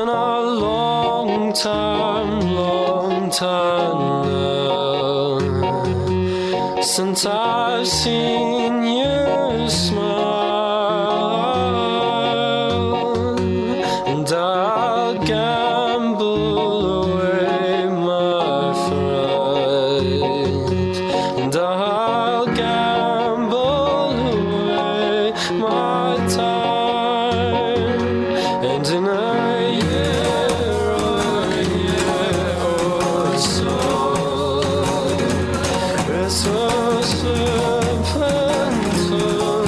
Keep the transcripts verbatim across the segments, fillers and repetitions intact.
been a long time, long time now since I've seen you smile, and I'll gamble away my fright, and I'll gamble away my time, and in a year or a year or so, it's so simple to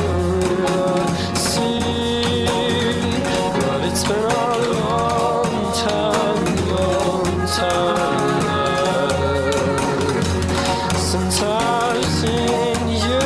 see, but it's been a long time, long time now since I've seen you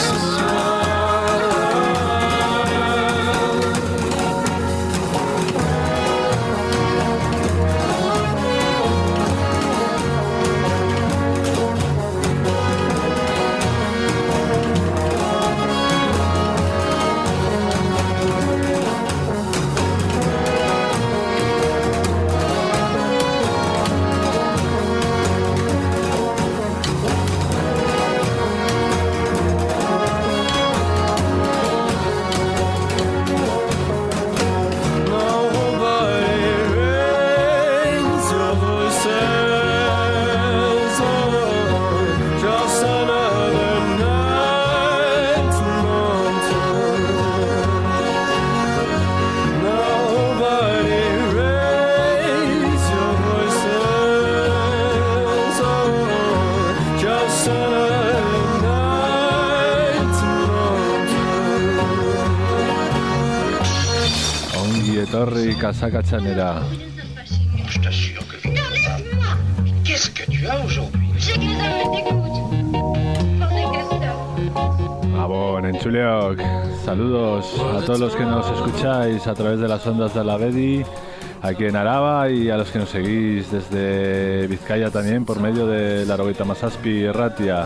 Etorri Kasaka Chanera. Je t'assure que... Enlève-moi! Qu'est-ce que tu as aujourd'hui? J'ai que les hommes me dégoûtent. Pensez que ça. Gabon, Entzuleok. Saludos a todos los que nos escucháis a través de las ondas de la Bedi, aquí en Araba, y a los que nos seguís desde Vizcaya también por medio de la Laurogeita Hamazazpi Irratia.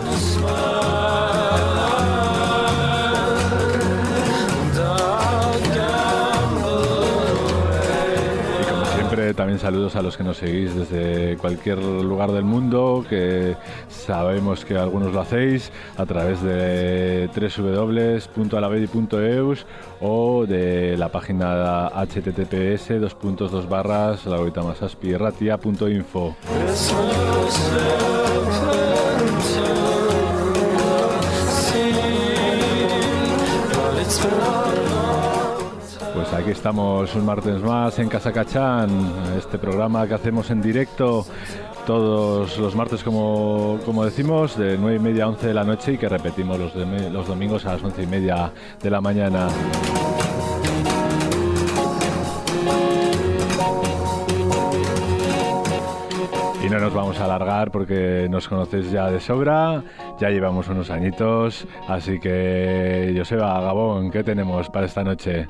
También saludos a los que nos seguís desde cualquier lugar del mundo, que sabemos que algunos lo hacéis a través de doble u doble u doble u punto alabedi punto e u s o de la página h t t p s dos puntos dos barras laurogeita hamazazpi irratia punto info. Pues aquí estamos un martes más en Kasaka Chan, este programa que hacemos en directo todos los martes, como, como decimos, de nueve y media a once de la noche, y que repetimos los, de, los domingos a las once y media de la mañana. Y no nos vamos a alargar porque nos conocéis ya de sobra, ya llevamos unos añitos, así que, Joseba, Gabón, ¿qué tenemos para esta noche?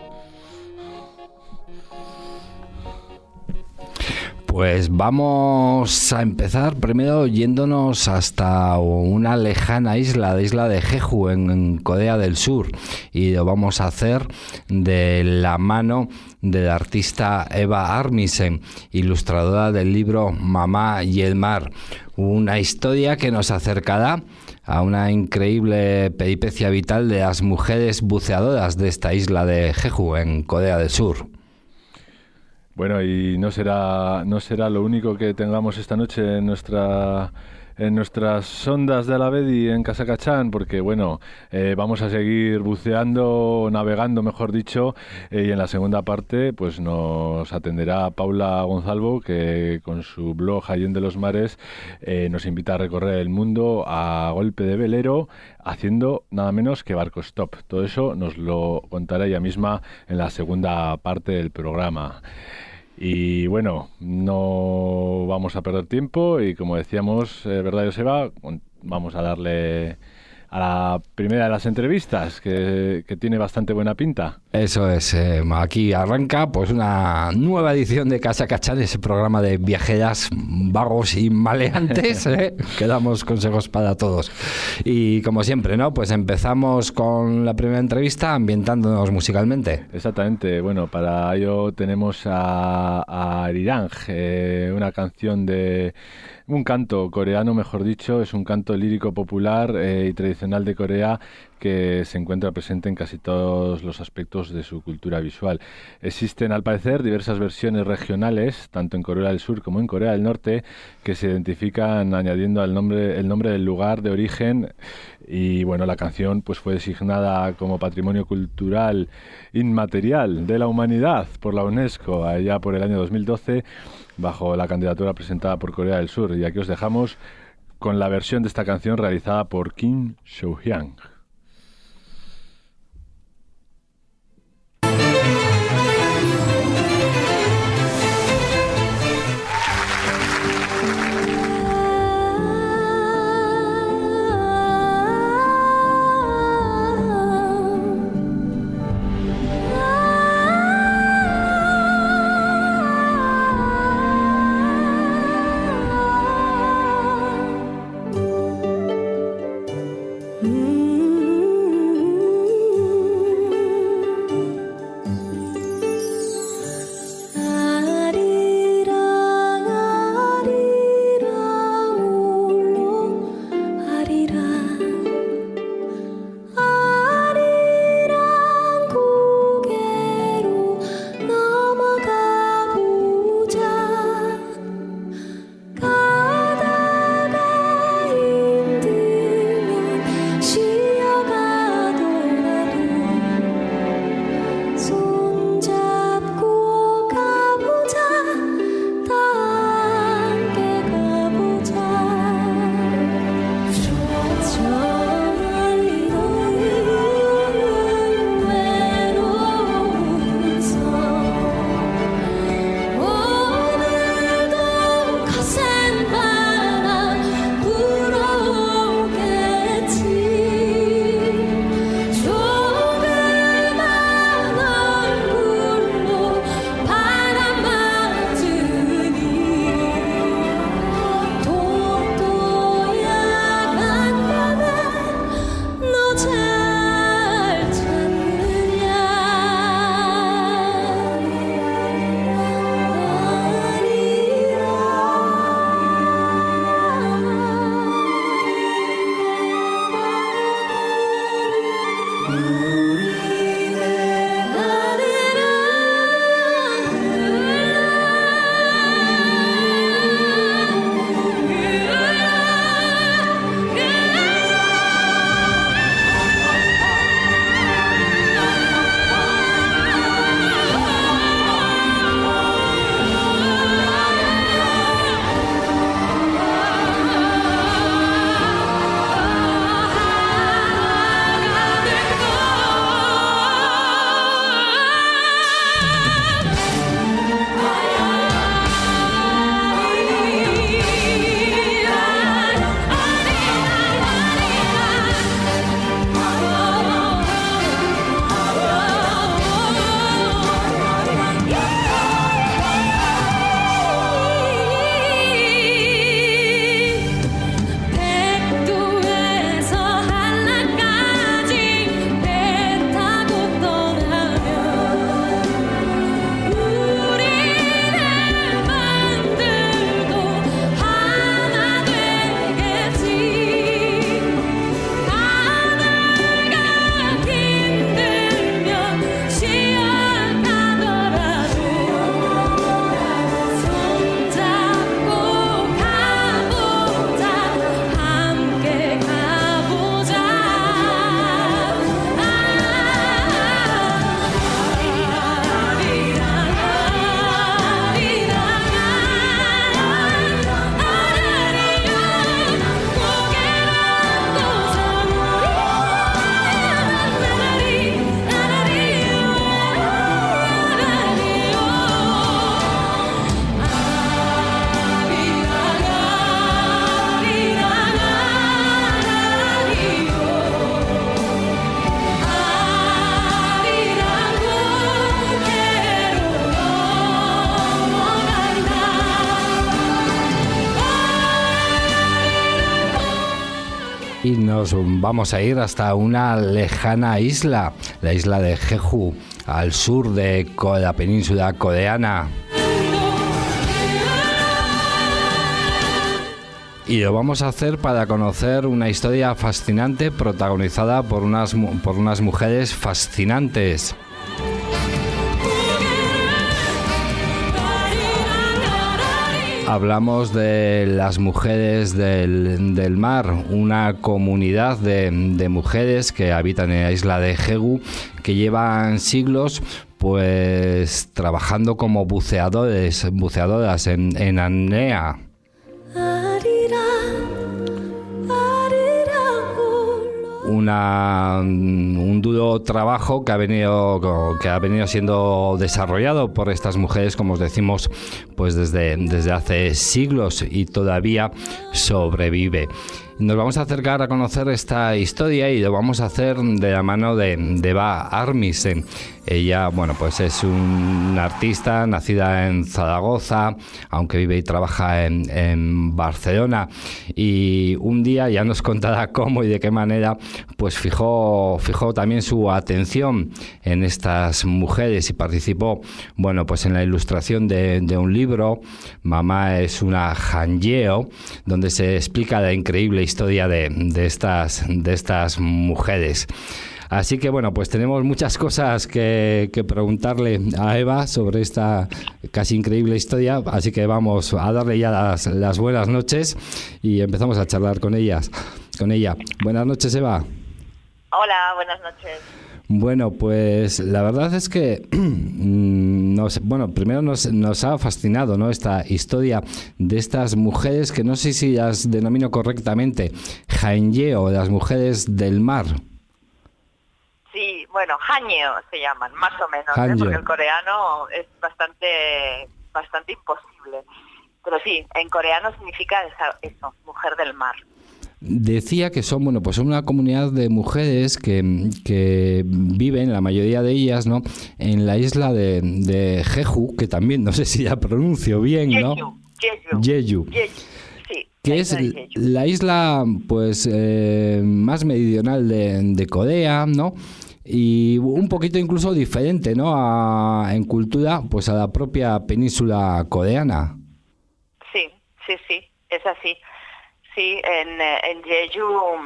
Pues vamos a empezar primero yéndonos hasta una lejana isla, la isla de Jeju, en, en Corea del Sur, y lo vamos a hacer de la mano de la artista Eva Armisen, ilustradora del libro Mamá y el mar, una historia que nos acercará a una increíble peripecia vital de las mujeres buceadoras de esta isla de Jeju, en Corea del Sur. Bueno, y no será no será lo único que tengamos esta noche en nuestra en nuestras ondas de Alabedi en Kasaka Chan, porque bueno, eh, vamos a seguir buceando, navegando, mejor dicho, eh, y en la segunda parte pues nos atenderá Paula Gonzalvo, que con su blog Allende los Mares eh, nos invita a recorrer el mundo a golpe de velero, haciendo nada menos que barco stop. Todo eso nos lo contará ella misma en la segunda parte del programa. Y bueno, no vamos a perder tiempo y, como decíamos, eh, ¿verdad, Joseba? Vamos a darle a la primera de las entrevistas, que, que tiene bastante buena pinta. Eso es, eh, aquí arranca pues una nueva edición de Casa Cachán, ese programa de viajeras vagos y maleantes, ¿eh? Que damos consejos para todos. Y como siempre, ¿no? Pues empezamos con la primera entrevista ambientándonos musicalmente. Exactamente, bueno, para ello tenemos a, a Arirang, eh, una canción de... un canto coreano, mejor dicho, es un canto lírico popular eh, y tradicional de Corea que se encuentra presente en casi todos los aspectos de su cultura visual. Existen, al parecer, diversas versiones regionales, tanto en Corea del Sur como en Corea del Norte, que se identifican añadiendo al nombre, el nombre del lugar de origen. Y bueno, la canción pues fue designada como Patrimonio Cultural Inmaterial de la Humanidad por la UNESCO allá por el año dos mil doce, bajo la candidatura presentada por Corea del Sur. Y aquí os dejamos con la versión de esta canción realizada por Kim So-hyang. Mm-hmm. nos vamos a ir hasta una lejana isla, la isla de Jeju, al sur de la península coreana. Y lo vamos a hacer para conocer una historia fascinante protagonizada por unas, por unas mujeres fascinantes. Hablamos de las mujeres del, del mar, una comunidad de, de mujeres que habitan en la isla de Jeju, que llevan siglos pues trabajando como buceadores, buceadoras en, en apnea. Una, un duro trabajo que ha venido que ha venido siendo desarrollado por estas mujeres, como os decimos, pues desde, desde hace siglos, y todavía sobrevive. Nos vamos a acercar a conocer esta historia y lo vamos a hacer de la mano de, de Eva Armisen. Ella, bueno, pues es un artista nacida en Zaragoza, aunque vive y trabaja en, en Barcelona, y un día ya nos contará cómo y de qué manera pues fijó, fijó también su atención en estas mujeres y participó, bueno, pues en la ilustración de, de un libro, Mamá es una Hanyeo, donde se explica la increíble historia de, de, estas, de estas mujeres. Así que bueno, pues tenemos muchas cosas que, que preguntarle a Eva sobre esta casi increíble historia, así que vamos a darle ya las, las buenas noches y empezamos a charlar con ellas, con ella. Buenas noches, Eva. Hola, buenas noches. Bueno, pues la verdad es que nos, bueno, primero nos, nos ha fascinado, ¿no?, esta historia de estas mujeres que no sé si las denomino correctamente, Hanyeo, las mujeres del mar. Sí, bueno, Hanyeo se llaman, más o menos, ¿eh? Porque el coreano es bastante bastante imposible. Pero sí, en coreano significa eso, mujer del mar. Decía que son, bueno, pues son una comunidad de mujeres que, que viven, la mayoría de ellas, ¿no?, en la isla de, de Jeju, que también no sé si la pronuncio bien, ¿no? Jeju. Jeju. Jeju. Sí, que es la isla, pues, eh, más meridional de, de Corea, ¿no? Y un poquito incluso diferente, ¿no?, a, en cultura, pues a la propia península coreana. Sí, sí, sí, es así. Sí, en, en Jeju,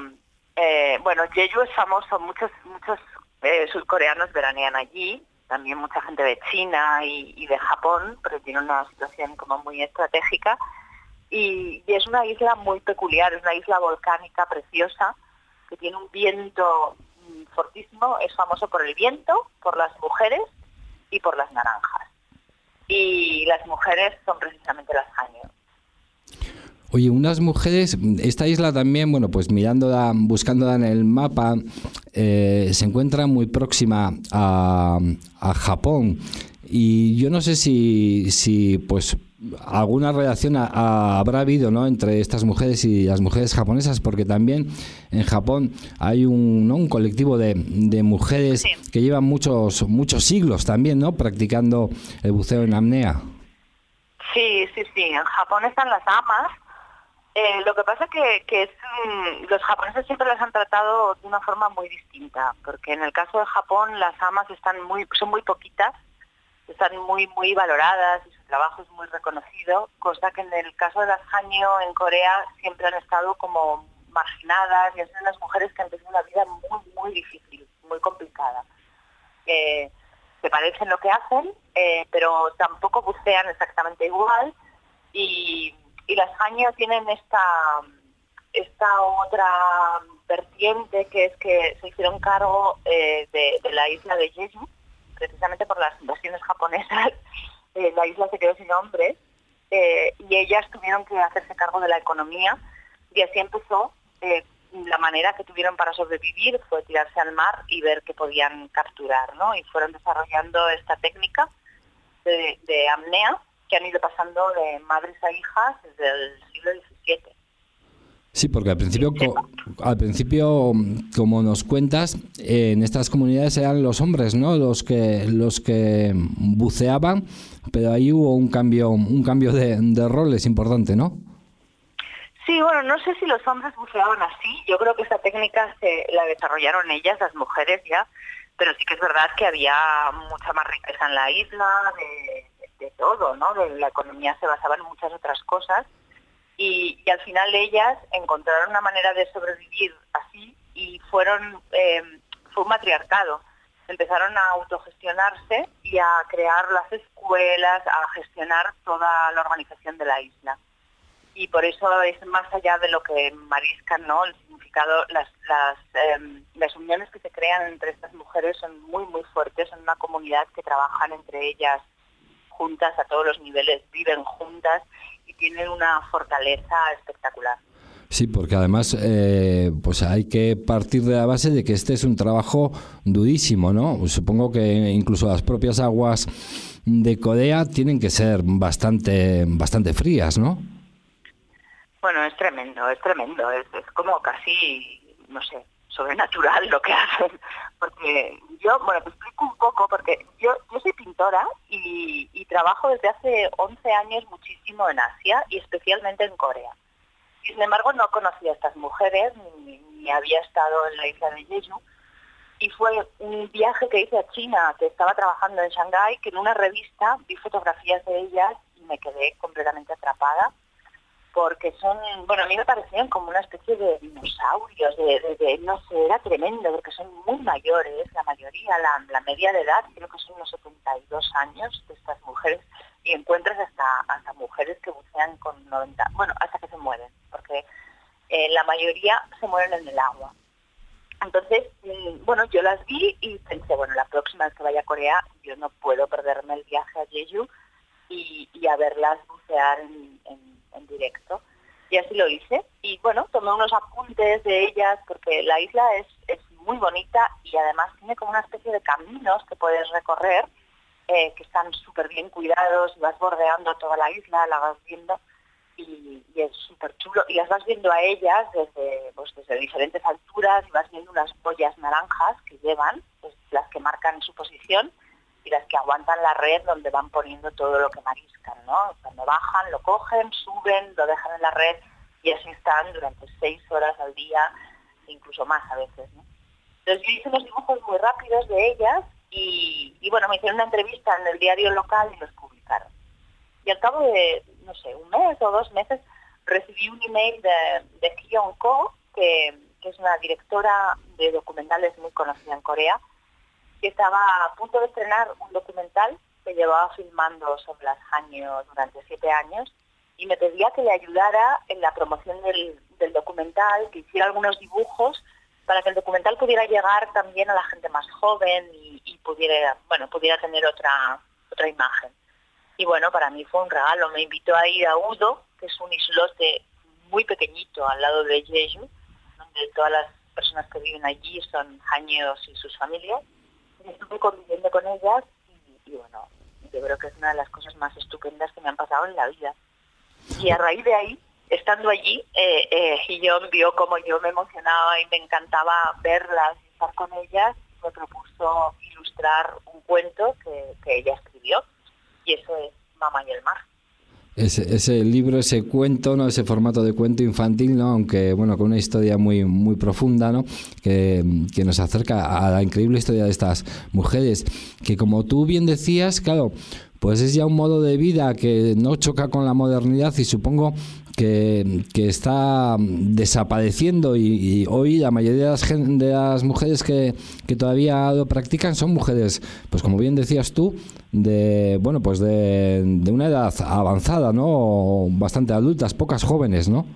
eh, bueno, Jeju es famoso, muchos muchos eh, surcoreanos veranean allí, también mucha gente de China y, y de Japón, pero tiene una situación como muy estratégica, y, y es una isla muy peculiar, es una isla volcánica preciosa, que tiene un viento fortísimo, es famoso por el viento, por las mujeres y por las naranjas. Y las mujeres son precisamente las Hanyeo. Oye, unas mujeres, esta isla también, bueno, pues mirándola, buscándola en el mapa, eh, se encuentra muy próxima a, a Japón. Y yo no sé si, si pues alguna relación a, a, habrá habido, ¿no?, entre estas mujeres y las mujeres japonesas, porque también en Japón hay un, ¿no?, un colectivo de, de mujeres sí. que llevan muchos muchos siglos también, ¿no?, practicando el buceo en apnea. Sí, sí, sí. En Japón están las amas. Eh, lo que pasa que, que es, mmm, los japoneses siempre las han tratado de una forma muy distinta, porque en el caso de Japón las amas están muy, son muy poquitas, están muy muy valoradas y su trabajo es muy reconocido, cosa que en el caso de las Hanyeo en Corea siempre han estado como marginadas y han sido unas mujeres que han tenido una vida muy muy difícil, muy complicada. Eh, se parecen lo que hacen, eh, pero tampoco bucean exactamente igual, y Y las Hanyeo tienen esta, esta otra vertiente, que es que se hicieron cargo eh, de, de la isla de Jeju, precisamente por las invasiones japonesas. Eh, la isla se quedó sin hombres, eh, y ellas tuvieron que hacerse cargo de la economía, y así empezó. Eh, la manera que tuvieron para sobrevivir fue tirarse al mar y ver qué podían capturar, ¿no? Y fueron desarrollando esta técnica de, de apnea, que han ido pasando de madres a hijas desde el siglo diecisiete. Sí, porque al principio, co- al principio, como nos cuentas, eh, en estas comunidades eran los hombres, ¿no?, los que los que buceaban, pero ahí hubo un cambio un cambio de, de roles importante, ¿no? Sí, bueno, no sé si los hombres buceaban así. Yo creo que esta técnica se la desarrollaron ellas, las mujeres ya, pero sí que es verdad que había mucha más riqueza en la isla, de, de, de todo, ¿no? De la economía se basaba en muchas otras cosas y, y al final ellas encontraron una manera de sobrevivir así y fueron eh, fue un matriarcado. Empezaron a autogestionarse y a crear las escuelas, a gestionar toda la organización de la isla. Y por eso es más allá de lo que mariscan, ¿no? El significado, las, las, eh, las uniones que se crean entre estas mujeres son muy, muy fuertes, son una comunidad que trabajan entre ellas juntas a todos los niveles, viven juntas y tienen una fortaleza espectacular. Sí, porque además eh, pues hay que partir de la base de que este es un trabajo durísimo, ¿no? Supongo que incluso las propias aguas de Corea tienen que ser bastante, bastante frías, ¿no? Bueno, es tremendo, es tremendo, es, es como casi, no sé, sobrenatural lo que hacen, porque yo, bueno, te explico un poco, porque yo, yo soy pintora y, y trabajo desde hace once años muchísimo en Asia y especialmente en Corea. Y sin embargo no conocía a estas mujeres, ni, ni había estado en la isla de Jeju, y fue un viaje que hice a China, que estaba trabajando en Shanghái, que en una revista vi fotografías de ellas y me quedé completamente atrapada, porque son, bueno, a mí me parecían como una especie de dinosaurios, de, de, de no sé, era tremendo, porque son muy mayores, la mayoría, la, la media de edad, creo que son unos setenta y dos años de estas mujeres, y encuentras hasta, hasta mujeres que bucean con noventa, bueno, hasta que se mueren, porque eh, la mayoría se mueren en el agua. Entonces, bueno, yo las vi y pensé, bueno, la próxima vez que vaya a Corea, yo no puedo perderme el viaje a Jeju y, y a verlas bucear en, en en directo, y así lo hice, y bueno, tomé unos apuntes de ellas, porque la isla es, es muy bonita, y además tiene como una especie de caminos que puedes recorrer, eh, que están súper bien cuidados, y vas bordeando toda la isla, la vas viendo, y, y es súper chulo, y las vas viendo a ellas desde, pues, desde diferentes alturas, y vas viendo unas boyas naranjas que llevan, pues, las que marcan su posición, y las que aguantan la red donde van poniendo todo lo que mariscan, ¿no? Cuando bajan, lo cogen, suben, lo dejan en la red y así están durante seis horas al día, incluso más a veces, ¿no? Entonces yo hice unos dibujos muy rápidos de ellas y, y bueno, me hicieron una entrevista en el diario local y los publicaron. Y al cabo de, no sé, un mes o dos meses, recibí un email de, de Hyun Ko, que, que es una directora de documentales muy conocida en Corea, que estaba a punto de estrenar un documental que llevaba filmando sobre las Hanyo durante siete años y me pedía que le ayudara en la promoción del, del documental, que hiciera algunos dibujos para que el documental pudiera llegar también a la gente más joven y, y pudiera, bueno, pudiera tener otra, otra imagen. Y bueno, para mí fue un regalo. Me invitó a ir a Udo, que es un islote muy pequeñito al lado de Jeju, donde todas las personas que viven allí son Hanyos y sus familias. Estuve conviviendo con ellas y, y bueno, yo creo que es una de las cosas más estupendas que me han pasado en la vida. Y a raíz de ahí, estando allí, eh, eh, Hyun vio como yo me emocionaba y me encantaba verlas y estar con ellas, me propuso ilustrar un cuento que, que ella escribió, y eso es Mamá y el mar. Ese, ese libro, ese cuento, ¿no? Ese formato de cuento infantil, ¿no? Aunque bueno, con una historia muy muy profunda, ¿no? Que, que nos acerca a la increíble historia de estas mujeres, que como tú bien decías, claro, pues es ya un modo de vida que no choca con la modernidad y supongo que, que está desapareciendo y, y hoy la mayoría de las, de las mujeres que, que todavía lo practican son mujeres, pues como bien decías tú, de bueno pues de, de una edad avanzada, ¿no? Bastante adultas, pocas jóvenes, ¿no?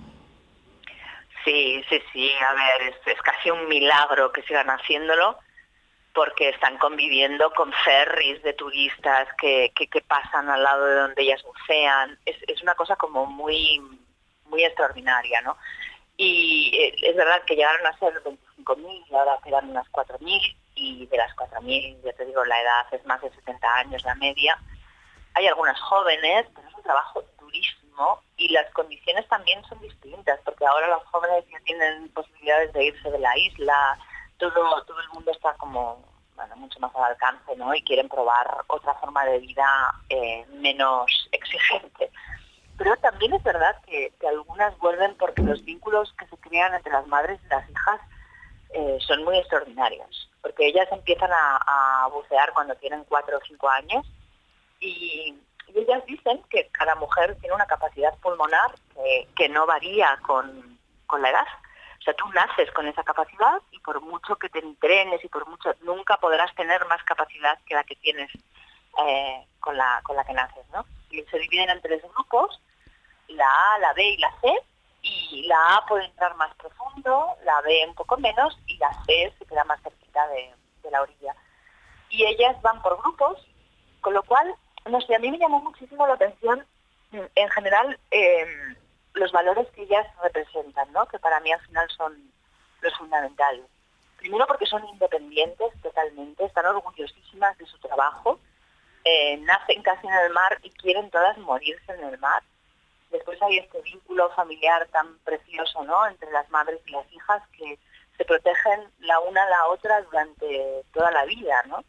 Sí, sí, sí, a ver, es, es casi un milagro que sigan haciéndolo, porque están conviviendo con ferries de turistas que, que, que pasan al lado de donde ellas bucean. Es, es una cosa como muy, muy extraordinaria, ¿no? Y eh, es verdad que llegaron a ser veinticinco mil y ahora quedan unas cuatro mil, y de las cuatro mil, ya te digo, la edad es más de setenta años la media. Hay algunas jóvenes, pero es un trabajo durísimo y las condiciones también son distintas, porque ahora los jóvenes ya tienen posibilidades de irse de la isla, todo todo el mundo está como, bueno, mucho más al alcance, ¿no? Y quieren probar otra forma de vida eh, menos exigente. pero también es verdad que, que algunas vuelven porque los vínculos que se crean entre las madres y las hijas eh, son muy extraordinarios, porque ellas empiezan a, a bucear cuando tienen cuatro o cinco años y, y ellas dicen que cada mujer tiene una capacidad pulmonar que, que no varía con, con la edad. O sea, tú naces con esa capacidad y por mucho que te entrenes y por mucho, nunca podrás tener más capacidad que la que tienes eh, con la con la que naces, ¿no? Y se dividen en tres grupos, la A, la B y la C, y la A puede entrar más profundo, la B un poco menos y la C se queda más cerquita de, de la orilla. Y ellas van por grupos, con lo cual, no sé, a mí me llamó muchísimo la atención, en general, eh, los valores que ellas representan, ¿no? Que para mí al final son los fundamentales. Primero porque son independientes totalmente, están orgullosísimas de su trabajo, eh, nacen casi en el mar y quieren todas morirse en el mar. Después hay este vínculo familiar tan precioso, ¿no? Entre las madres y las hijas que se protegen la una a la otra durante toda la vida, ¿no?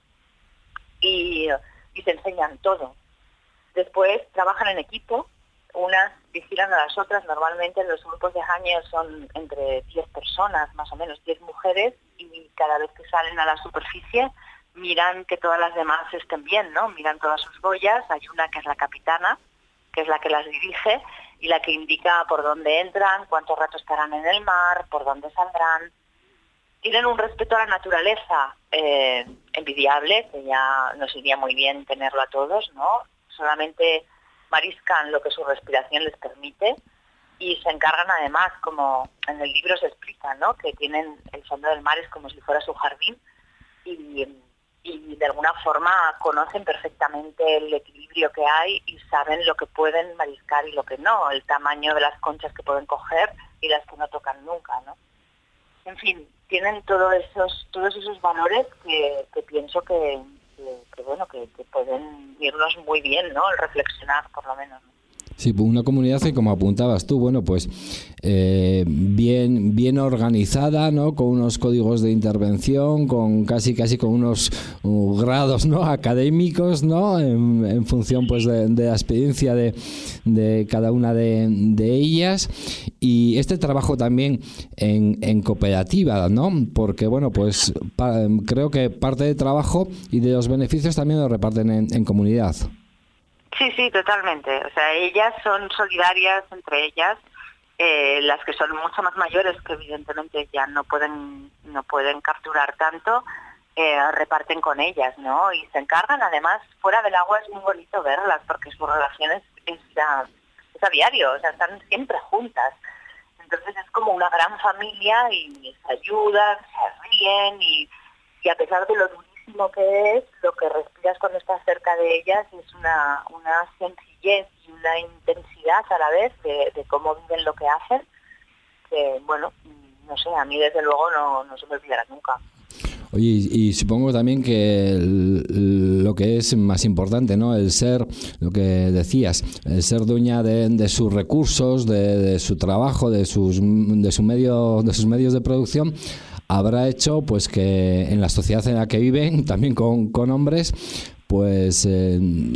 Y, y se enseñan todo. Después trabajan en equipo. Unas vigilan a las otras, normalmente los grupos de jaños son entre diez personas, más o menos, diez mujeres, y cada vez que salen a la superficie miran que todas las demás estén bien, ¿no? Miran todas sus boyas, hay una que es la capitana, que es la que las dirige, y la que indica por dónde entran, cuánto rato estarán en el mar, por dónde saldrán. Tienen un respeto a la naturaleza eh, envidiable, que ya nos iría muy bien tenerlo a todos, ¿no? Solamente mariscan lo que su respiración les permite y se encargan además, como en el libro se explica, ¿no? Que tienen el fondo del mar es como si fuera su jardín y, y de alguna forma conocen perfectamente el equilibrio que hay y saben lo que pueden mariscar y lo que no, el tamaño de las conchas que pueden coger y las que no tocan nunca, ¿no? En fin, tienen todos esos todos esos valores que, que pienso que Que, que bueno, que, que pueden irnos muy bien, ¿no? El reflexionar, por lo menos, ¿no? Sí, una comunidad que, como apuntabas tú, bueno, pues eh, bien bien organizada, ¿no? Con unos códigos de intervención, con casi casi con unos uh, grados, ¿no? Académicos, ¿no? En, en función, pues, de, de la experiencia de, de cada una de, de ellas. Y este trabajo también en, en cooperativa, ¿no? Porque, bueno, pues pa, creo que parte del trabajo y de los beneficios también lo reparten en, en comunidad. Sí, sí, totalmente. O sea, ellas son solidarias entre ellas, eh, las que son mucho más mayores, que evidentemente ya no pueden no pueden capturar tanto, eh, reparten con ellas, ¿no? Y se encargan, además, fuera del agua es muy bonito verlas, porque su relación es, es, a, es a diario, o sea, están siempre juntas. Entonces es como una gran familia y se ayudan, se ríen y, y a pesar de lo durísimo que es, lo que respiras cuando estás cerca de ellas es una, una sencillez y una intensidad a la vez de, de cómo viven lo que hacen, que bueno, no sé, a mí desde luego no, no se me olvidará nunca. Oye, y, y supongo también que el, lo que es más importante, ¿no? El ser, lo que decías, el ser dueña de, de sus recursos, de, de su trabajo, de sus de su medio, de sus medios de producción, habrá hecho pues que en la sociedad en la que viven, también con, con hombres, pues eh,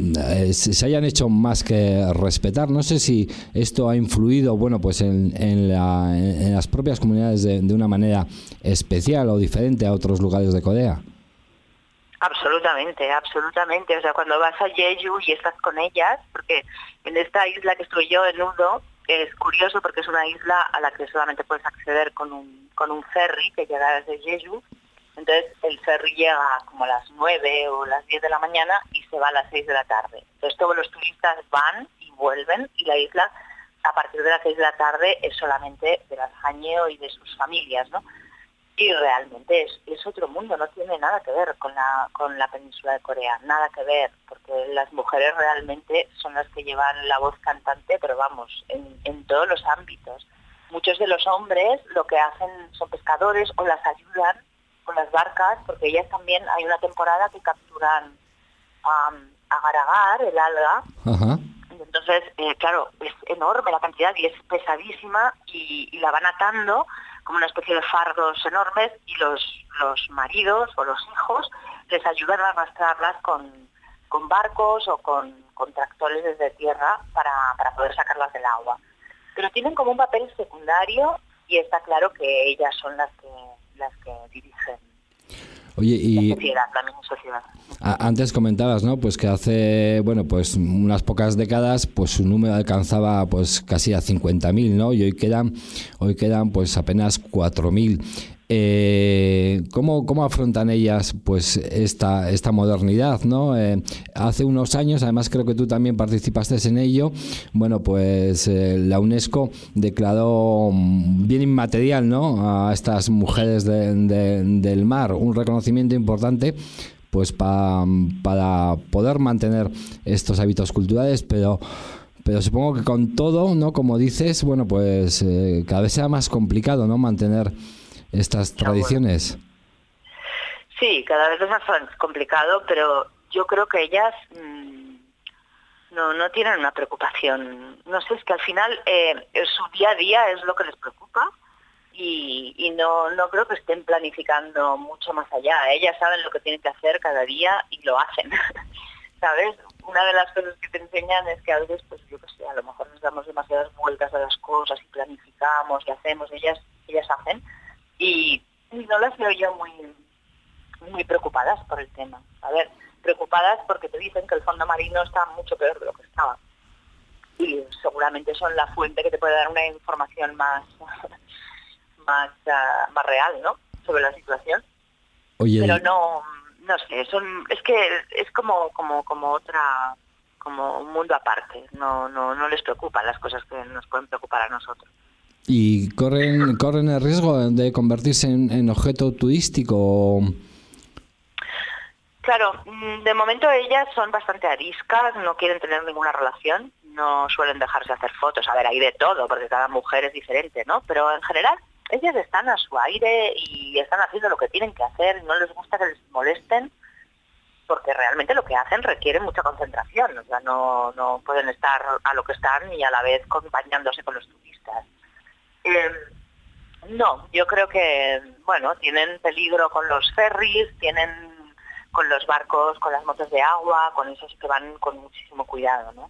se hayan hecho más que respetar. No sé si esto ha influido, bueno, pues en, en, la, en las propias comunidades de, de una manera especial o diferente a otros lugares de Corea. Absolutamente, absolutamente. O sea, cuando vas a Jeju y estás con ellas, porque en esta isla que estoy yo, en Udo, es curioso porque es una isla a la que solamente puedes acceder con un con un ferry que llega desde Jeju. Entonces el ferry llega como a las nueve o las diez de la mañana y se va a las seis de la tarde. Entonces todos los turistas van y vuelven y la isla a partir de las seis de la tarde es solamente de las hañeo y de sus familias, ¿no? Y realmente es, es otro mundo, no tiene nada que ver con la con la península de Corea, nada que ver, porque las mujeres realmente son las que llevan la voz cantante, pero vamos, en, en todos los ámbitos. Muchos de los hombres lo que hacen son pescadores o las ayudan con las barcas, porque ellas también, hay una temporada que capturan um, agar-agar, el alga. Ajá. Entonces, eh, claro, es enorme la cantidad y es pesadísima y, y la van atando como una especie de fardos enormes y los, los maridos o los hijos les ayudan a arrastrarlas con, con barcos o con, con tractores desde tierra para, para poder sacarlas del agua. Pero tienen como un papel secundario y está claro que ellas son las que las que dirigen. Oye, y la sociedad, la misma sociedad. A, antes comentabas, ¿no? Pues que hace, bueno, pues unas pocas décadas, pues su número alcanzaba, pues casi a cincuenta mil, ¿no? Y hoy quedan, hoy quedan, pues apenas cuatro mil. Eh, ¿cómo, ¿Cómo afrontan ellas, pues esta esta modernidad, ¿no? Eh, hace unos años, además creo que tú también participaste en ello. Bueno, pues eh, la UNESCO declaró bien inmaterial, ¿no? A estas mujeres de, de, del mar, un reconocimiento importante, pues pa, para poder mantener estos hábitos culturales, pero pero supongo que con todo, ¿no? Como dices, bueno, pues eh, cada vez sea más complicado, ¿no? Mantener estas tradiciones. Sí, cada vez es más complicado, pero yo creo que ellas mmm, no no tienen una preocupación. No sé, es que al final eh, su día a día es lo que les preocupa y, y no no creo que estén planificando mucho más allá. Ellas saben lo que tienen que hacer cada día y lo hacen, ¿sabes? Una de las cosas que te enseñan es que a veces, pues yo qué sé, a lo mejor nos damos demasiadas vueltas a las cosas y planificamos y hacemos, ellas ellas hacen. Y no las veo yo muy muy preocupadas por el tema. A ver, preocupadas porque te dicen que el fondo marino está mucho peor de lo que estaba. Y seguramente son la fuente que te puede dar una información más más, uh, más real, ¿no? Sobre la situación. Oye, pero no no sé, son es que es como como como otra como un mundo aparte. No no no les preocupan las cosas que nos pueden preocupar a nosotros. ¿Y corren corren el riesgo de convertirse en, en objeto turístico? Claro, de momento ellas son bastante ariscas, no quieren tener ninguna relación, no suelen dejarse hacer fotos. A ver, hay de todo, porque cada mujer es diferente, ¿no? Pero en general, ellas están a su aire y están haciendo lo que tienen que hacer, no les gusta que les molesten, porque realmente lo que hacen requiere mucha concentración, o sea, no, no pueden estar a lo que están y a la vez acompañándose con los turistas. Eh, no, yo creo que, bueno, tienen peligro con los ferries, tienen con los barcos, con las motos de agua, con esos que van con muchísimo cuidado, ¿no?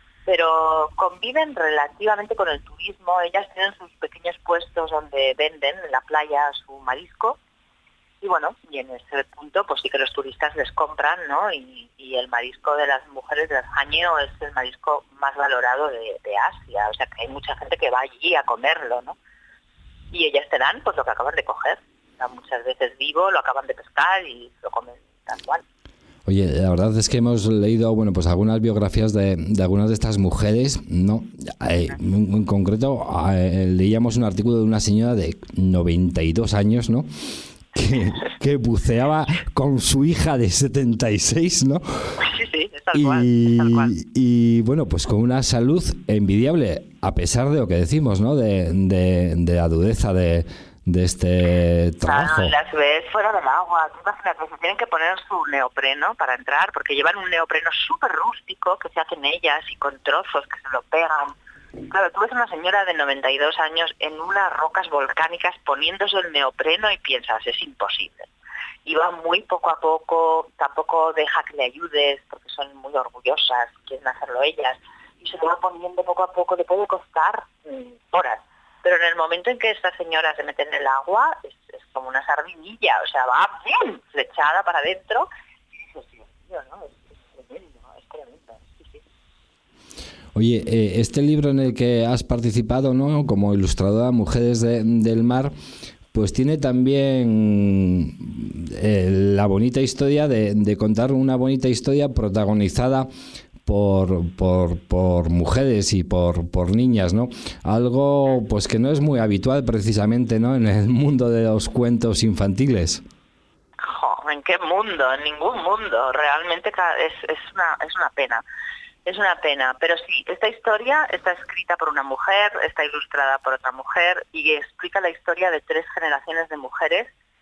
Pero conviven relativamente con el turismo. Ellas tienen sus pequeños puestos donde venden en la playa su marisco y bueno, y en ese punto pues sí que los turistas les compran, ¿no? Y, y el marisco de las mujeres del jañeo es el marisco más valorado de, de Asia, o sea que hay mucha gente que va allí a comerlo, ¿no? Y ellas te dan pues lo que acaban de coger, o sea, muchas veces vivo, lo acaban de pescar y lo comen tal cual. Oye, la verdad es que hemos leído, bueno, pues algunas biografías de, de algunas de estas mujeres, ¿no? Eh, en, en concreto, eh, leíamos un artículo de una señora de noventa y dos años, ¿no? Que, que buceaba con su hija de setenta y seis, ¿no? Sí, sí, es tal cual, y, es tal cual. Y bueno, pues con una salud envidiable, a pesar de lo que decimos, ¿no? De, de, de la dureza de, de este trabajo. Claro, las ves fuera del agua. Tú imagínate, se tienen que poner su neopreno para entrar, porque llevan un neopreno súper rústico que se hacen ellas y con trozos que se lo pegan. Claro, tú ves a una señora de noventa y dos años en unas rocas volcánicas poniéndose el neopreno y piensas, es imposible. Y va muy poco a poco, tampoco deja que le ayudes porque son muy orgullosas, quieren hacerlo ellas. Y se lo va poniendo poco a poco, le puede costar mmm, horas. Pero en el momento en que esta señora se mete en el agua, es, es como una sardinilla, o sea, va bien flechada para adentro. Y dices, Dios mío, ¿no? Es, es tremendo, es tremendo. Sí, sí. Oye, eh, este libro en el que has participado, ¿no? Como ilustradora Mujeres de, del Mar, pues tiene también eh, la bonita historia de, de contar una bonita historia protagonizada por, por, por mujeres y por, por niñas, ¿no? Algo pues que no es muy habitual precisamente, ¿no? En el mundo de los cuentos infantiles. Jo, ¿en qué mundo? En ningún mundo. Realmente es, es, una, es una pena. Es una pena. Pero sí, esta historia está escrita por una mujer, está ilustrada por otra mujer y explica la historia de tres generaciones de mujeres.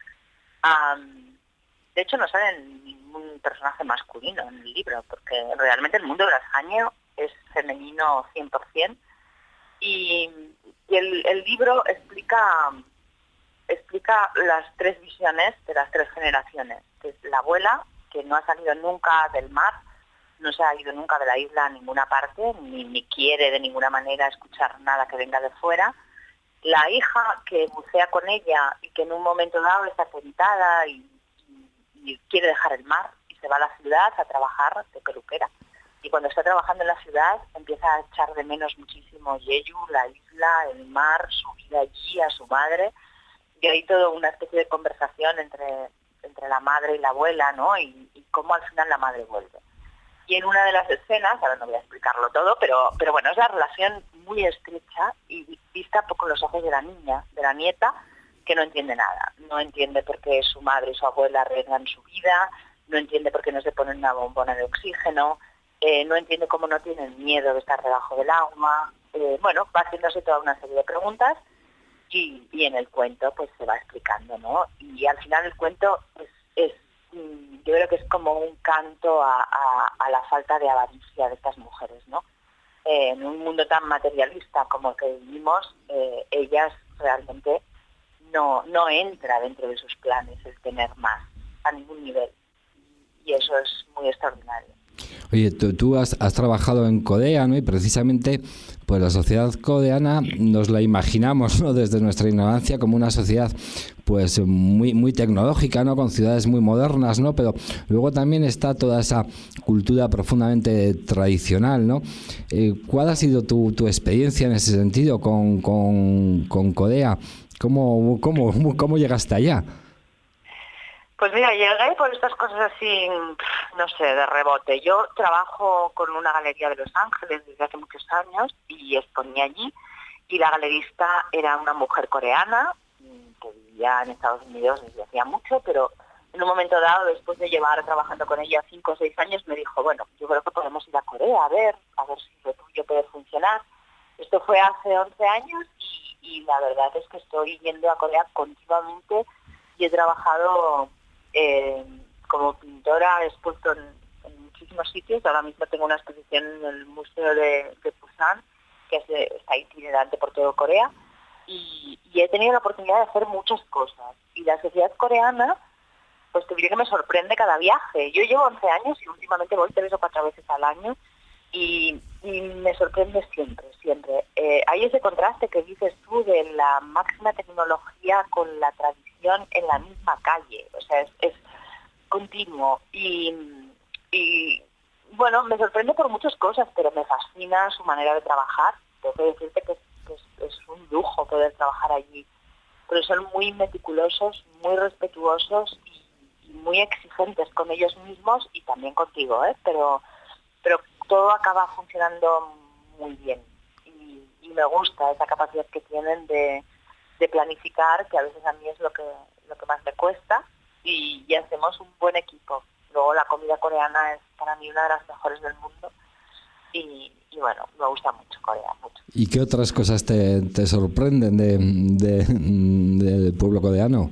Um, de hecho, no sale ningún personaje masculino en el libro, porque realmente el mundo del jañeo es femenino cien por ciento. Y, y el, el libro explica, explica las tres visiones de las tres generaciones. Que es la abuela, que no ha salido nunca del mar, no se ha ido nunca de la isla a ninguna parte, ni, ni quiere de ninguna manera escuchar nada que venga de fuera. La hija que bucea con ella y que en un momento dado está tentada y, y, y quiere dejar el mar y se va a la ciudad a trabajar de peluquera. Y cuando está trabajando en la ciudad empieza a echar de menos muchísimo Jeju, la isla, el mar, su vida allí, a su madre. Y hay toda una especie de conversación entre, entre la madre y la abuela, ¿no? Y, y cómo al final la madre vuelve. Y en una de las escenas, ahora no voy a explicarlo todo, pero, pero bueno, es la relación muy estrecha y vista con los ojos de la niña, de la nieta, que no entiende nada. No entiende por qué su madre y su abuela arriesgan su vida, no entiende por qué no se ponen una bombona de oxígeno, eh, no entiende cómo no tienen miedo de estar debajo del agua. Eh, bueno, va haciéndose toda una serie de preguntas y, y en el cuento pues se va explicando, ¿no? Y al final el cuento es, es yo creo que es como un canto a, a, a la falta de avaricia de estas mujeres, ¿no? Eh, en un mundo tan materialista como el que vivimos, eh, ellas realmente no, no entra dentro de sus planes el tener más, a ningún nivel. Y eso es muy extraordinario. Oye, tú, tú has, has trabajado en CODEA, ¿no? Y precisamente, pues la sociedad codeana nos la imaginamos, ¿no? Desde nuestra ignorancia como una sociedad, pues muy muy tecnológica, ¿no? Con ciudades muy modernas, ¿no? Pero luego también está toda esa cultura profundamente tradicional, ¿no? Eh, ¿Cuál ha sido tu, tu experiencia en ese sentido con, con, con CODEA? ¿Cómo, cómo, cómo llegaste allá? Pues mira, llegué por estas cosas así, no sé, de rebote. Yo trabajo con una galería de Los Ángeles desde hace muchos años y exponía allí. Y la galerista era una mujer coreana que vivía en Estados Unidos desde hacía mucho, pero en un momento dado, después de llevar trabajando con ella cinco o seis años, me dijo, bueno, yo creo que podemos ir a Corea a ver, a ver si lo tuyo puede funcionar. Esto fue hace once años y, y la verdad es que estoy yendo a Corea continuamente y he trabajado... Eh, como pintora he expuesto en, en muchísimos sitios. Ahora mismo tengo una exposición en el Museo de, de Busan, que es de, está itinerante por todo Corea, y, y he tenido la oportunidad de hacer muchas cosas. Y la sociedad coreana, pues te diré que me sorprende cada viaje. Yo llevo once años y últimamente voy tres o cuatro veces al año y, y me sorprende siempre, siempre. Eh, hay ese contraste que dices tú de la máxima tecnología con la tradición en la misma calle, o sea, es, es continuo y, y bueno, me sorprende por muchas cosas, pero me fascina su manera de trabajar. Tengo que decirte que, es, que es, es un lujo poder trabajar allí, pero son muy meticulosos, muy respetuosos y, y muy exigentes con ellos mismos y también contigo, ¿eh? pero, pero todo acaba funcionando muy bien y, y me gusta esa capacidad que tienen de de planificar, que a veces a mí es lo que lo que más me cuesta, y, y hacemos un buen equipo. Luego la comida coreana es para mí una de las mejores del mundo y, y bueno, me gusta mucho Corea, mucho. ¿Y qué otras cosas te, te sorprenden de, de, de, del pueblo coreano?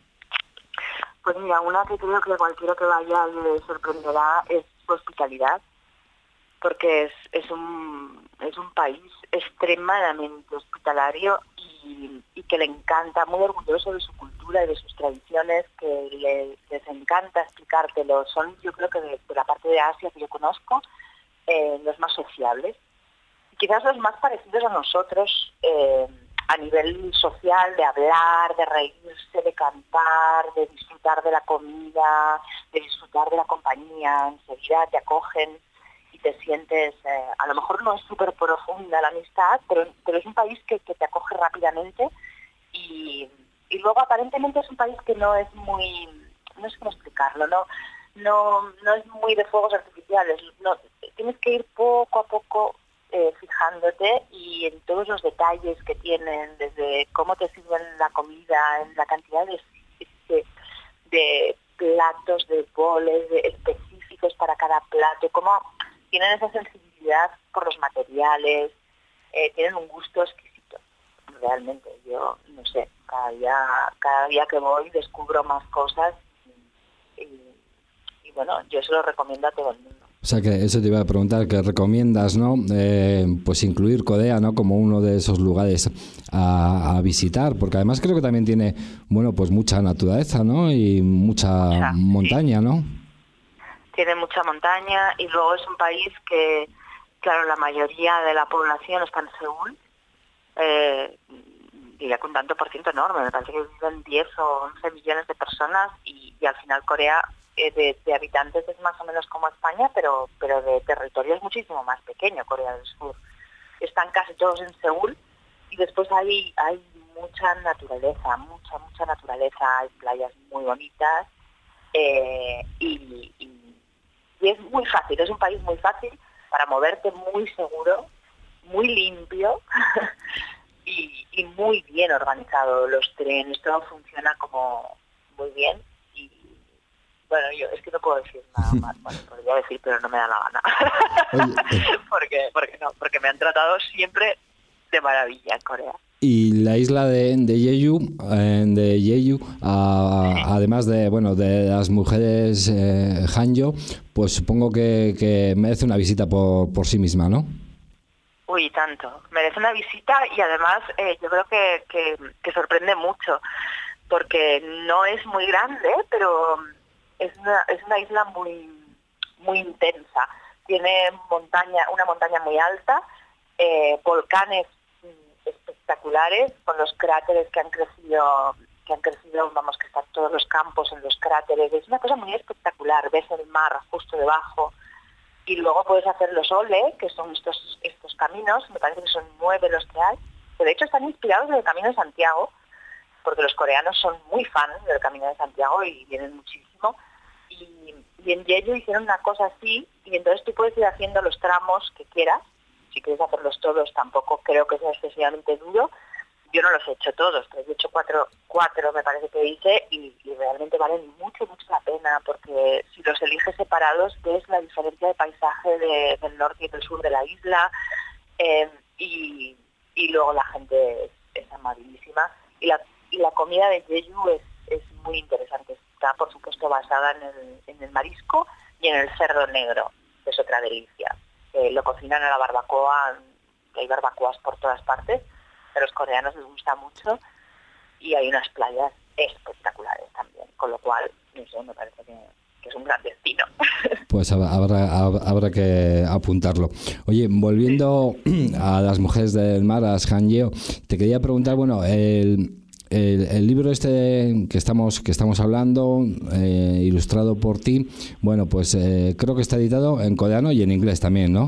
Pues mira, una que creo que cualquiera que vaya le sorprenderá es su hospitalidad, porque es, es un es un país extremadamente hospitalario y, y que le encanta, muy orgulloso de su cultura y de sus tradiciones, que le, les encanta explicártelo. Son, yo creo que de, de la parte de Asia que yo conozco, eh, los más sociables. Quizás los más parecidos a nosotros eh, a nivel social, de hablar, de reírse, de cantar, de disfrutar de la comida, de disfrutar de la compañía. Enseguida te acogen y te sientes, eh, a lo mejor no es súper profunda la amistad, pero, pero es un país que, que te acoge rápidamente y, y luego aparentemente es un país que no es muy, no sé cómo explicarlo, no no no es muy de fuegos artificiales, no, tienes que ir poco a poco eh, fijándote y en todos los detalles que tienen, desde cómo te sirven la comida, en la cantidad de, de, de platos, de boles de específicos para cada plato, cómo tienen esa sensibilidad por los materiales, eh, tienen un gusto exquisito. Realmente, yo no sé, cada día, cada día que voy descubro más cosas y, y, y bueno, yo se lo recomiendo a todo el mundo. O sea que eso te iba a preguntar, que recomiendas, ¿no? Eh, pues incluir Corea, ¿no? Como uno de esos lugares a, a visitar, porque además creo que también tiene, bueno, pues mucha naturaleza, ¿no? Y mucha Mucha, montaña, sí. ¿no? tiene mucha montaña y luego es un país que, claro, la mayoría de la población está en Seúl, eh, diría que un tanto por ciento enorme, me parece que viven diez o once millones de personas y, y al final Corea eh, de, de habitantes es más o menos como España, pero, pero de territorio es muchísimo más pequeño Corea del Sur. Están casi todos en Seúl y después hay, hay mucha naturaleza, mucha, mucha naturaleza, hay playas muy bonitas eh, y, y, y es muy fácil, es un país muy fácil para moverte, muy seguro, muy limpio y, y muy bien organizado. Los trenes, todo funciona como muy bien y bueno, yo es que no puedo decir nada más, bueno, podría decir, pero no me da la gana. Oye, eh. porque, porque no, porque me han tratado siempre de maravilla en Corea. Y la isla de, de Jeju, eh, de Jeju a, Sí. además de bueno de las mujeres eh, Hanjo, pues supongo que, que merece una visita por, por sí misma, ¿no? Uy, tanto. Merece una visita y además eh, yo creo que, que, que sorprende mucho, porque no es muy grande, pero es una, es una isla muy, muy intensa. Tiene montaña, una montaña muy alta, eh, volcanes espectaculares con los cráteres que han crecido que han crecido vamos que están todos los campos en los cráteres, es una cosa muy espectacular, ves el mar justo debajo y luego puedes hacer los ole, que son estos estos caminos, me parece que son nueve los que hay, que de hecho están inspirados en el Camino de Santiago, porque los coreanos son muy fans del Camino de Santiago y vienen muchísimo y, y en Jeju hicieron una cosa así y entonces tú puedes ir haciendo los tramos que quieras. Si quieres hacerlos todos, tampoco creo que sea excesivamente duro. Yo no los he hecho todos, pero he hecho cuatro, cuatro me parece que hice y, y realmente valen mucho, mucho la pena porque si los eliges separados ves la diferencia de paisaje de, del norte y del sur de la isla eh, y, y luego la gente es, es amabilísima y la, y la comida de Jeju es, es muy interesante. Está, por supuesto, basada en el, en el marisco y en el cerdo negro, que es otra delicia. Eh, lo cocinan a la barbacoa, hay barbacoas por todas partes, a los coreanos les gusta mucho y hay unas playas espectaculares también, con lo cual, no sé, me parece que, que es un gran destino. Pues habrá, habrá que apuntarlo. Oye, volviendo a las mujeres del mar, a las Hanjo, te quería preguntar, bueno, el... El, el libro este que estamos que estamos hablando, eh, ilustrado por ti, bueno, pues eh, creo que está editado en coreano y en inglés también, ¿no?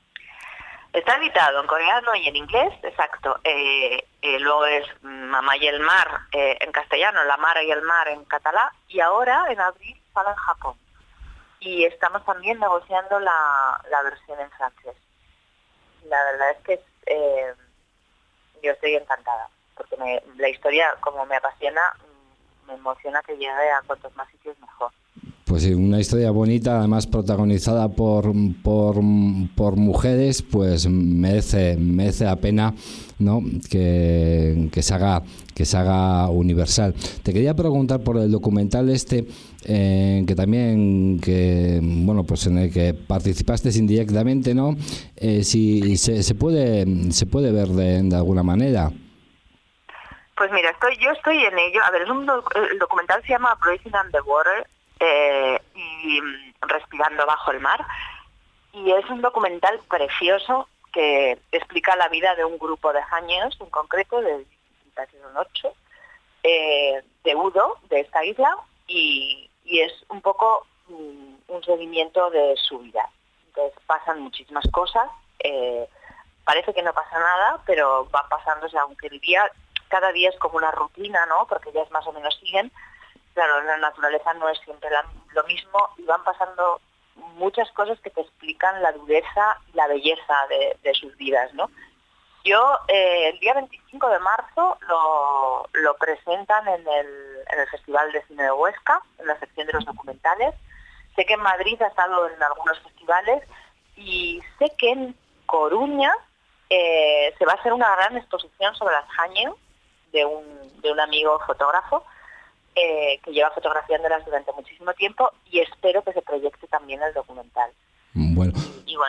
Está editado en coreano y en inglés, exacto. Eh, eh, luego es Mamá y el mar eh, en castellano, La Mar y el mar en catalán y ahora en abril sale en Japón. Y estamos también negociando la, la versión en francés. La verdad es que eh, yo estoy encantada. Porque me, la historia, como me apasiona, me emociona que llegue a cuantos más sitios mejor. Pues sí, una historia bonita, además protagonizada por por, por mujeres, pues merece merece la pena, ¿no? Que, que se haga que se haga universal. Te quería preguntar por el documental este eh, que también que bueno pues en el que participaste indirectamente, ¿no? Eh, si se, se puede se puede ver de, de alguna manera. Pues mira, estoy yo estoy en ello. A ver, es un doc- el documental se llama Breathing Underwater eh, y mm, Respirando bajo el mar. Y es un documental precioso que explica la vida de un grupo de Hanjos, en concreto, de son ocho, eh, de Udo, de esta isla, y, y es un poco mm, un seguimiento de su vida. Entonces pasan muchísimas cosas. Eh, parece que no pasa nada, pero van pasándose, aunque el día... Cada día es como una rutina, ¿no? Porque ellas más o menos siguen. Claro, la naturaleza no es siempre la, lo mismo y van pasando muchas cosas que te explican la dureza y la belleza de, de sus vidas, ¿no? Yo, eh, el día veinticinco de marzo lo, lo presentan en el, en el Festival de Cine de Huesca, en la sección de los documentales. Sé que en Madrid ha estado en algunos festivales y sé que en Coruña eh, se va a hacer una gran exposición sobre las Hanjo, de un, de un amigo fotógrafo eh, que lleva fotografiándolas durante muchísimo tiempo y espero que se proyecte también el documental. Bueno, y, y bueno,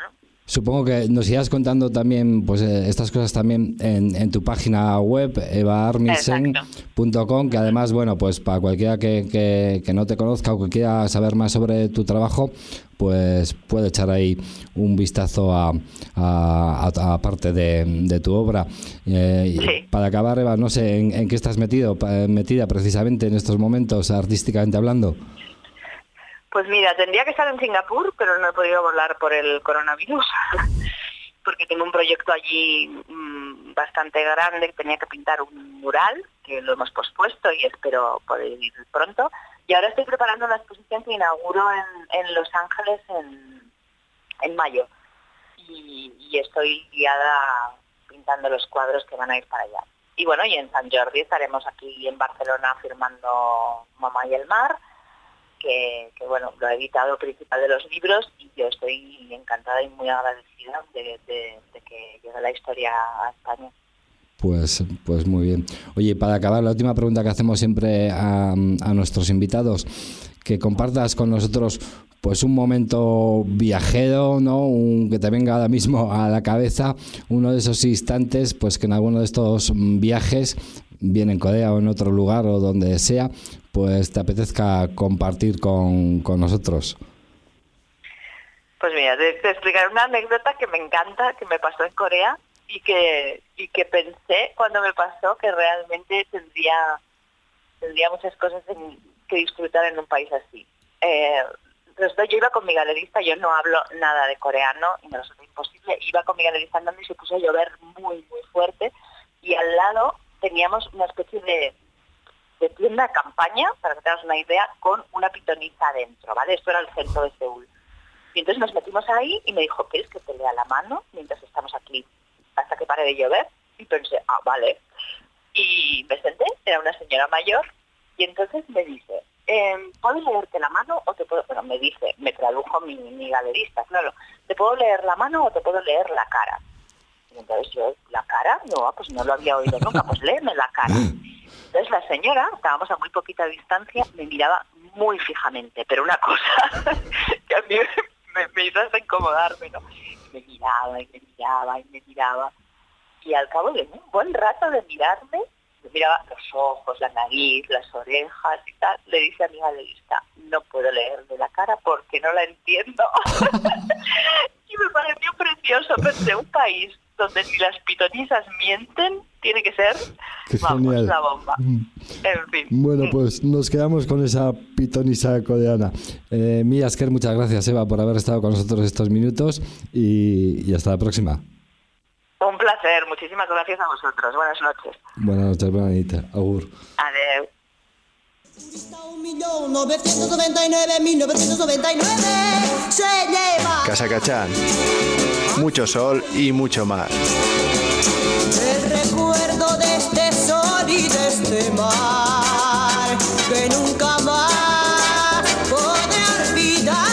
Supongo que nos irás contando también pues eh, estas cosas también en, en tu página web, eva armisen punto com, que además, bueno, pues para cualquiera que, que, que no te conozca o que quiera saber más sobre tu trabajo, pues puede echar ahí un vistazo a, a, a, a parte de, de tu obra. Eh, Sí. Para acabar, Eva, no sé, ¿en, en qué estás metido, pa- metida precisamente en estos momentos, artísticamente hablando? Pues mira, tendría que estar en Singapur, pero no he podido volar por el coronavirus, porque tengo un proyecto allí mmm, bastante grande, que tenía que pintar un mural, que lo hemos pospuesto y espero poder ir pronto. Y ahora estoy preparando una exposición que inauguro en, en Los Ángeles en, en mayo. Y, y estoy guiada pintando los cuadros que van a ir para allá. Y bueno, y en San Jordi estaremos aquí en Barcelona firmando Mamá y el mar, que, que bueno, lo he editado principal de los libros y yo estoy encantada y muy agradecida de, de, de que llegue la historia a España. Pues, pues muy bien. Oye, para acabar, la última pregunta que hacemos siempre a, a nuestros invitados, que compartas con nosotros pues un momento viajero, ¿no? Un, que te venga ahora mismo a la cabeza, uno de esos instantes, pues que en alguno de estos viajes, bien en Corea o en otro lugar o donde sea, pues te apetezca compartir con, con nosotros. Pues mira, te, te explicaré una anécdota que me encanta, que me pasó en Corea y que y que pensé cuando me pasó que realmente tendría tendría muchas cosas en, que disfrutar en un país así. Eh, resulta, yo iba con mi galerista, yo no hablo nada de coreano y me resulta imposible, iba con mi galerista andando y se puso a llover muy, muy fuerte y al lado teníamos una especie de, de tienda de campaña, para que tengas una idea, con una pitoniza adentro, ¿vale? Esto era el centro de Seúl. Y entonces nos metimos ahí y me dijo, ¿quieres que te lea la mano mientras estamos aquí hasta que pare de llover? Y pensé, ah, vale. Y me senté, era una señora mayor, y entonces me dice, eh, ¿puedo leerte la mano o te puedo...? Bueno, me dice, me tradujo mi, mi galerista, claro, ¿te puedo leer la mano o te puedo leer la cara? Y entonces yo, ¿la cara? No, pues no lo había oído nunca, pues léeme la cara. Entonces la señora, estábamos a muy poquita distancia, me miraba muy fijamente, pero una cosa que a mí me, me hizo hasta incomodarme, ¿no? Me miraba y me miraba y me miraba. Y al cabo de un buen rato de mirarme, me miraba los ojos, la nariz, las orejas y tal, le dice a mi galerista, no puedo leerle la cara porque no la entiendo. Y me pareció precioso, pensé, un país donde ni las pitonisas mienten, tiene que ser, Qué vamos, genial. la bomba. En fin. Bueno, pues nos quedamos con esa pitonisa coreana. Eh, Mia Esker, muchas gracias, Eva, por haber estado con nosotros estos minutos y, y hasta la próxima. Un placer, muchísimas gracias a vosotros. Buenas noches. Buenas noches, buena nit. Agur. Adeu. un millón novecientos noventa y nueve mil novecientos noventa y nueve se lleva Casacachán. Mucho sol y mucho mar. el recuerdo de este sol y de este mar que nunca más podré olvidar.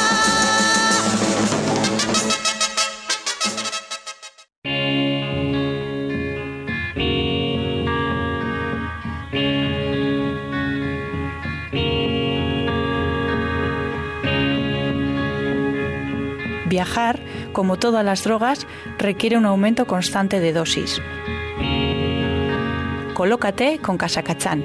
Viajar, como todas las drogas, requiere un aumento constante de dosis. Colócate con Casacachán.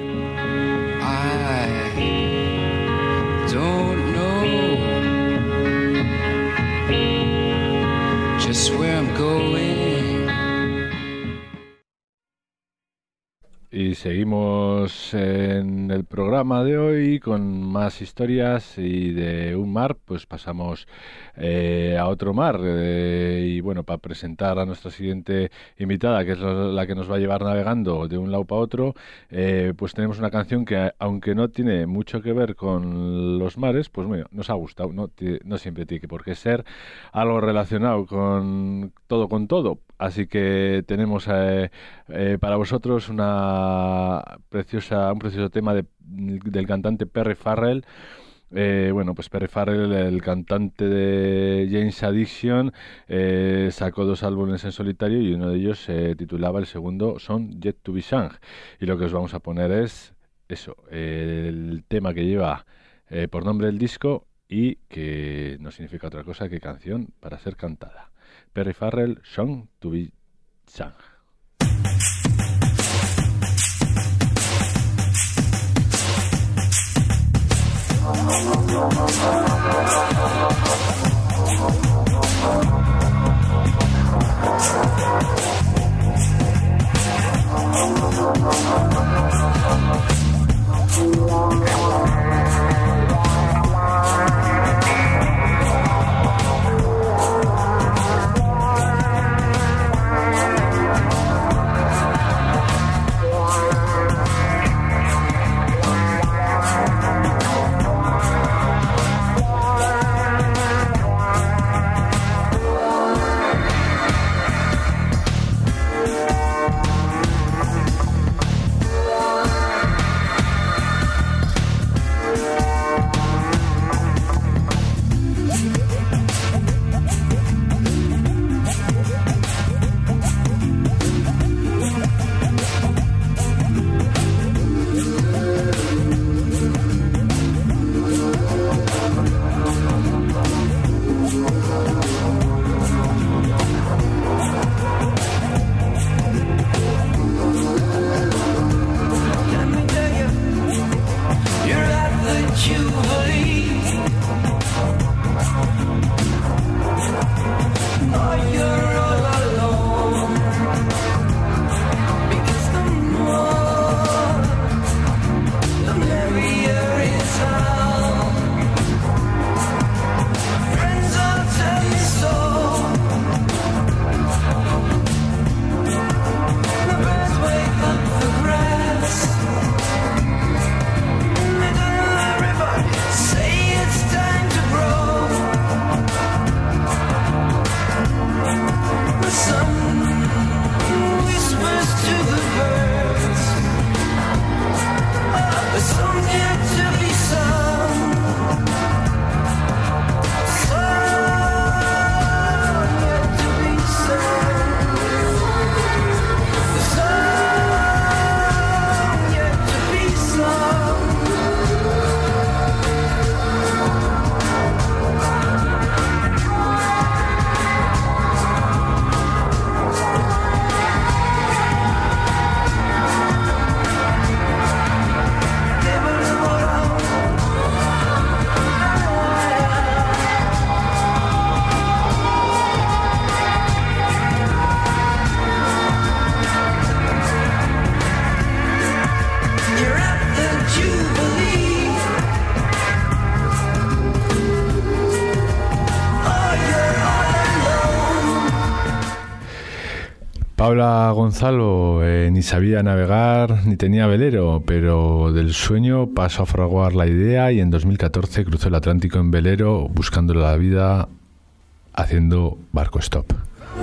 Y seguimos en el programa de hoy con más historias y de un mar, pues pasamos eh, a otro mar. Eh, y bueno, para presentar a nuestra siguiente invitada, que es la que nos va a llevar navegando de un lado para otro, eh, pues tenemos una canción que, aunque no tiene mucho que ver con los mares, pues bueno, nos ha gustado. No, no siempre tiene por qué ser algo relacionado con todo con todo. Así que tenemos eh, eh, para vosotros una preciosa, un precioso tema de, del cantante Perry Farrell. Eh, bueno, pues Perry Farrell, el cantante de Jane's Addiction, eh, sacó dos álbumes en solitario y uno de ellos se titulaba, el segundo, Son Yet to Be Sung. Y lo que os vamos a poner es eso, eh, el tema que lleva eh, por nombre el disco y que no significa otra cosa que canción para ser cantada. Perry Farrell, Song to be Sung. Paula Gonzalo eh, ni sabía navegar ni tenía velero, pero del sueño pasó a fraguar la idea y en dos mil catorce cruzó el Atlántico en velero buscando la vida haciendo barco stop.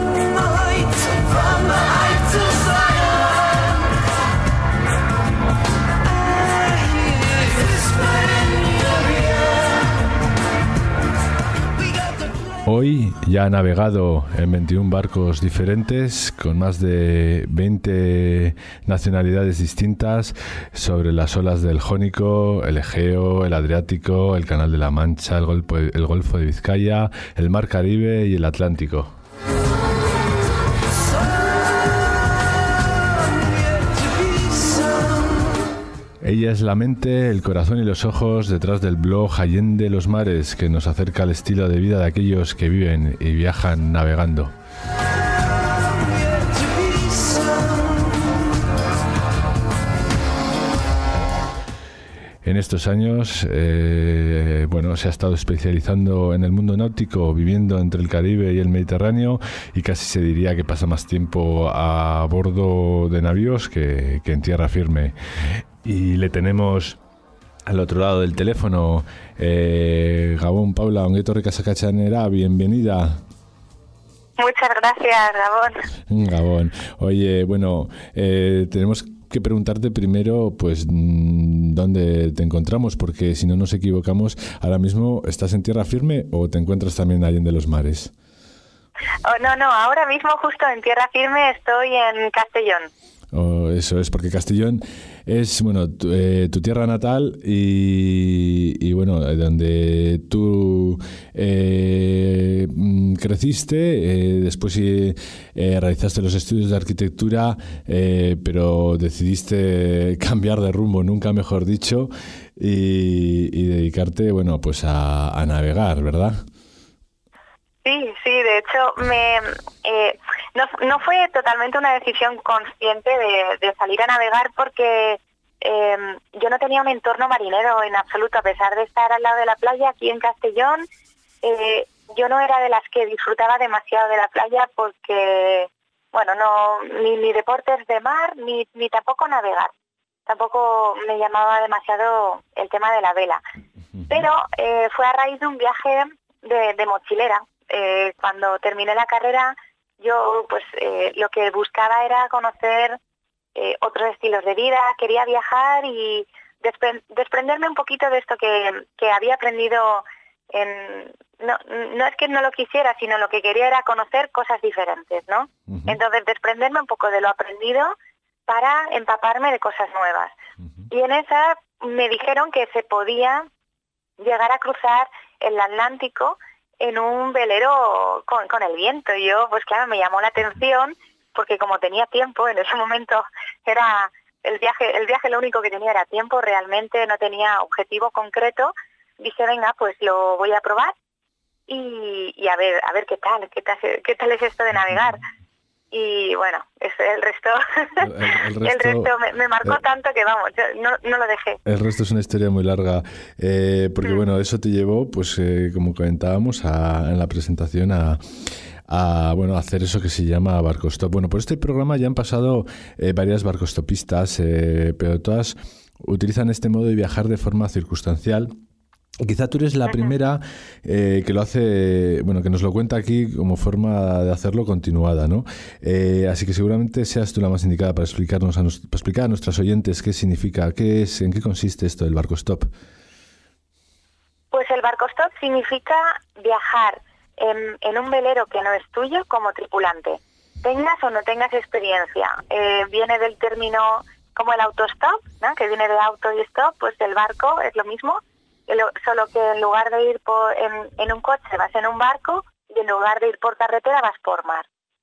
Hoy ya ha navegado en veintiún barcos diferentes con más de veinte nacionalidades distintas sobre las olas del Jónico, el Egeo, el Adriático, el Canal de la Mancha, el Golfo, el Golfo de Vizcaya, el Mar Caribe y el Atlántico. Ella es la mente, el corazón y los ojos detrás del blog Allende los Mares, que nos acerca al estilo de vida de aquellos que viven y viajan navegando. En estos años, eh, bueno, se ha estado especializando en el mundo náutico, viviendo entre el Caribe y el Mediterráneo, y casi se diría que pasa más tiempo a bordo de navíos que, que en tierra firme. Y le tenemos al otro lado del teléfono. Eh, Gabón, Paula, ongi etorri Kasakatxanera, bienvenida. Muchas gracias, Gabón. Gabón. Oye, bueno, eh, tenemos que preguntarte primero, pues, dónde te encontramos, porque si no nos equivocamos, ahora mismo ¿estás en tierra firme o te encuentras también Allende los Mares? Oh, no, no, ahora mismo justo en tierra firme estoy en Castellón. Oh, eso es, porque Castellón es bueno tu, eh, tu tierra natal y, y bueno, donde tú eh, creciste, eh, después eh, realizaste los estudios de arquitectura, eh, pero decidiste cambiar de rumbo, nunca mejor dicho, y, y dedicarte, bueno, pues a, a navegar, ¿verdad? Sí, sí, de hecho me eh, no, no fue totalmente una decisión consciente de, de salir a navegar porque eh, yo no tenía un entorno marinero en absoluto, a pesar de estar al lado de la playa aquí en Castellón. Eh, yo no era de las que disfrutaba demasiado de la playa porque, bueno, no ni, ni deportes de mar ni, ni tampoco navegar. Tampoco me llamaba demasiado el tema de la vela. Pero eh, fue a raíz de un viaje de, de mochilera. Eh, cuando terminé la carrera, yo pues eh, lo que buscaba era conocer eh, otros estilos de vida, quería viajar y despre- desprenderme un poquito de esto que, que había aprendido. En, no, no es que no lo quisiera, sino lo que quería era conocer cosas diferentes, ¿no? Uh-huh. Entonces desprenderme un poco de lo aprendido para empaparme de cosas nuevas. Uh-huh. Y en esa me dijeron que se podía llegar a cruzar el Atlántico en un velero con, con el viento. Y yo, pues claro, me llamó la atención porque como tenía tiempo, en ese momento era el viaje, el viaje lo único que tenía era tiempo, realmente no tenía objetivo concreto. Dije, venga, pues lo voy a probar y, y a ver, a ver qué tal, qué tal, qué tal es esto de navegar. Y bueno, es el resto, el, el resto, el resto me, me marcó eh, tanto que vamos, yo no, no lo dejé. El resto es una historia muy larga, eh, porque mm. bueno, eso te llevó, pues eh, como comentábamos a, en la presentación, a, a bueno a hacer eso que se llama barcostop. Bueno, por este programa ya han pasado eh, varias barcostopistas, eh, pero todas utilizan este modo de viajar de forma circunstancial. Quizá tú eres la primera eh, que lo hace, bueno, que nos lo cuenta aquí como forma de hacerlo continuada, ¿no? Eh, así que seguramente seas tú la más indicada para explicarnos, a nos, para explicar a nuestros oyentes qué significa, qué es, en qué consiste esto del barcostop. Pues el barcostop significa viajar en, en un velero que no es tuyo como tripulante, tengas o no tengas experiencia. Eh, viene del término como el autostop, ¿no? Que viene de auto y stop, pues el barco es lo mismo. Solo que en lugar de ir por, en, en un coche vas en un barco y en lugar de ir por carretera vas por mar.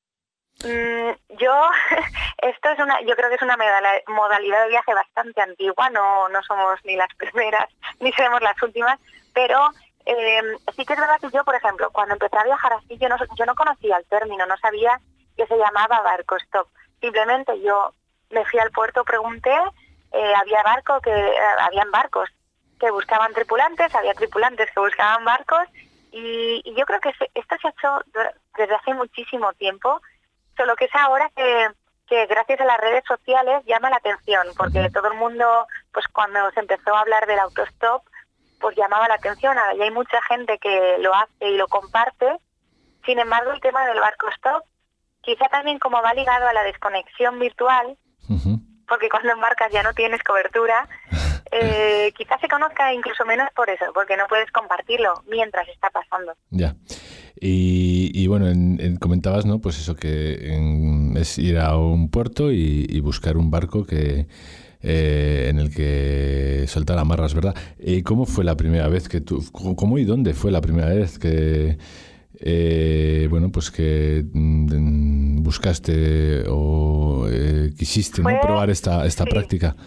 Mm, yo esto es una, yo creo que es una modalidad de viaje bastante antigua, no no somos ni las primeras ni seremos las últimas, pero eh, sí que es verdad que yo, por ejemplo, cuando empecé a viajar así, yo no yo no conocía el término, no sabía que se llamaba barcostop. Simplemente yo me fui al puerto, pregunté, eh, había barco que eh, habían barcos que buscaban tripulantes, había tripulantes que buscaban barcos y, y yo creo que se, esto se ha hecho desde hace muchísimo tiempo, solo que es ahora que, que gracias a las redes sociales llama la atención, porque todo el mundo, pues cuando se empezó a hablar del autostop, pues llamaba la atención, ahora ya hay mucha gente que lo hace y lo comparte. Sin embargo, el tema del barcostop, quizá también como va ligado a la desconexión virtual, uh-huh. porque cuando embarcas ya no tienes cobertura, Eh, quizás se conozca incluso menos por eso, porque no puedes compartirlo mientras está pasando. Ya. Y, y bueno, en, en, comentabas, ¿no? Pues eso, que en, es ir a un puerto y, y buscar un barco que eh, en el que soltar amarras, ¿verdad? ¿Y cómo fue la primera vez que tú, cómo y dónde fue la primera vez que eh, bueno, pues que mm, buscaste o eh, quisiste, ¿no? probar esta esta sí. práctica?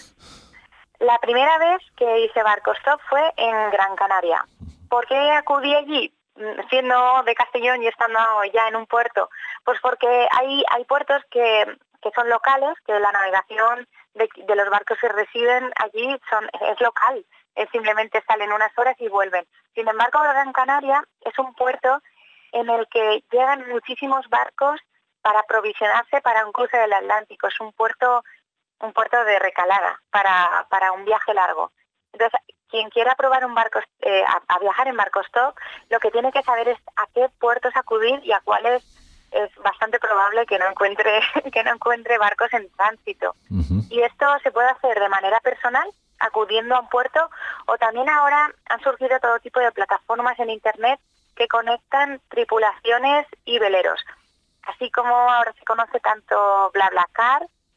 La primera vez que hice barcostop fue en Gran Canaria. ¿Por qué acudí allí, siendo de Castellón y estando ya en un puerto? Pues porque hay hay puertos que, que son locales, que la navegación de, de los barcos que residen allí son es local, es simplemente salen unas horas y vuelven. Sin embargo, Gran Canaria es un puerto en el que llegan muchísimos barcos para aprovisionarse para un cruce del Atlántico. Es un puerto un puerto de recalada para, para un viaje largo. Entonces, quien quiera probar un barco, eh, a, a viajar en barcostop, lo que tiene que saber es a qué puertos acudir y a cuáles es bastante probable que no encuentre que no encuentre barcos en tránsito. Uh-huh. Y esto se puede hacer de manera personal, acudiendo a un puerto, o también ahora han surgido todo tipo de plataformas en Internet que conectan tripulaciones y veleros. Así como ahora se conoce tanto BlaBlaCar,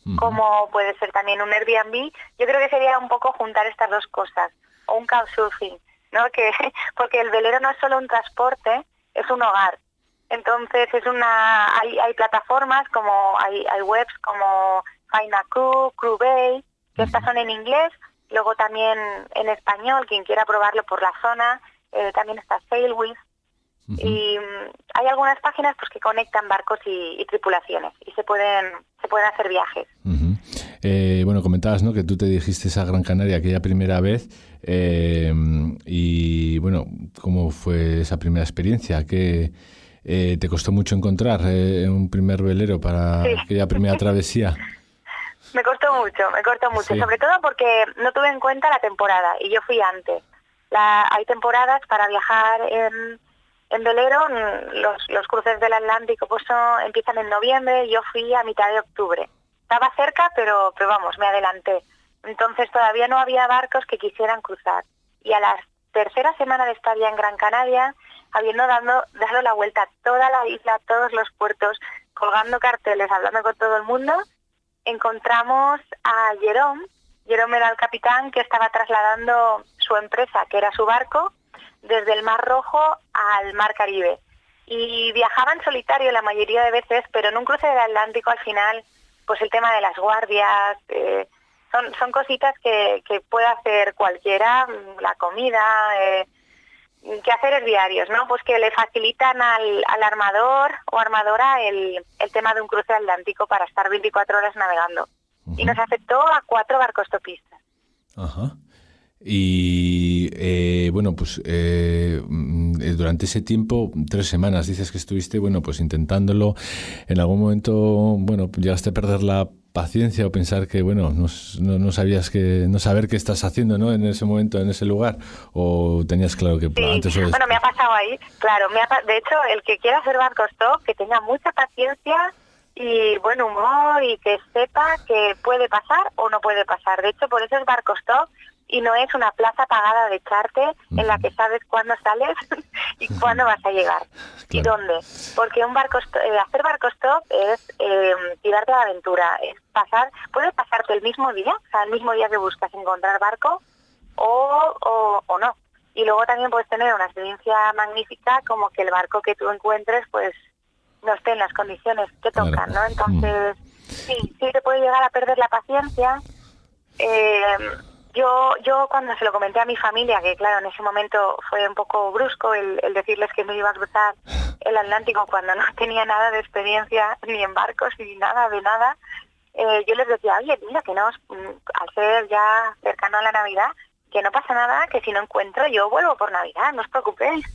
uh-huh. como puede ser también un Airbnb. Yo creo que sería un poco juntar estas dos cosas, o un couchsurfing, ¿no? Que porque el velero no es solo un transporte, es un hogar. Entonces es una hay, hay plataformas como hay, hay webs como Find a Crew, Crewbay, que uh-huh. estas son en inglés, luego también en español, quien quiera probarlo por la zona, eh, también está Sailwiz. Uh-huh. Y um, hay algunas páginas pues que conectan barcos y, y tripulaciones y se pueden se pueden hacer viajes. Uh-huh. Eh, bueno, comentabas, ¿no?, que tú te dijiste a Gran Canaria aquella primera vez eh, y bueno, ¿cómo fue esa primera experiencia? ¿Qué eh, te costó mucho encontrar eh, un primer velero para sí. aquella primera travesía? Me costó mucho, me costó mucho, sí. sobre todo porque no tuve en cuenta la temporada y yo fui antes. La, hay temporadas para viajar en En velero, los, los cruces del Atlántico pues son, empiezan en noviembre, yo fui a mitad de octubre. Estaba cerca, pero, pero vamos, me adelanté. Entonces todavía no había barcos que quisieran cruzar. Y a la tercera semana de estar ya en Gran Canaria, habiendo dado, dado la vuelta a toda la isla, a todos los puertos, colgando carteles, hablando con todo el mundo, encontramos a Jerome. Jerome era el capitán que estaba trasladando su empresa, que era su barco, desde el Mar Rojo al Mar Caribe. Y viajaba en solitario la mayoría de veces, pero en un cruce del Atlántico al final, pues el tema de las guardias, eh, son, son cositas que, que puede hacer cualquiera, la comida, eh, quehaceres diarios, ¿no? Pues que le facilitan al, al armador o armadora el, el tema de un cruce atlántico para estar veinticuatro horas navegando. Uh-huh. Y nos aceptó a cuatro barcos topistas. Ajá. Y eh, bueno, pues eh, durante ese tiempo, tres semanas, dices que estuviste, bueno, pues intentándolo. En algún momento, bueno, llegaste a perder la paciencia o pensar que, bueno, no, no, no sabías que, no saber qué estás haciendo, ¿no?, en ese momento, en ese lugar, o tenías claro que sí. antes o después. Bueno, me ha pasado ahí, claro. Me ha, de hecho, el que quiera hacer barco stop, que tenga mucha paciencia y buen humor y que sepa que puede pasar o no puede pasar. De hecho, por eso es barco stop. Y no es una plaza pagada de charter uh-huh. en la que sabes cuándo sales y uh-huh. cuándo vas a llegar claro. y dónde. Porque un barco eh, hacer barco stop es eh, tirarte a la aventura, es pasar, puede pasarte el mismo día, o sea, el mismo día que buscas encontrar barco o, o, o no. Y luego también puedes tener una experiencia magnífica como que el barco que tú encuentres pues no esté en las condiciones que tocan, claro. ¿no? Entonces, uh-huh. sí, sí te puede llegar a perder la paciencia. Eh, Yo yo cuando se lo comenté a mi familia, que claro, en ese momento fue un poco brusco el, el decirles que me iba a cruzar el Atlántico cuando no tenía nada de experiencia ni en barcos ni nada de nada, eh, yo les decía, oye, mira, que no, al ser ya cercano a la Navidad, que no pasa nada, que si no encuentro yo vuelvo por Navidad, no os preocupéis.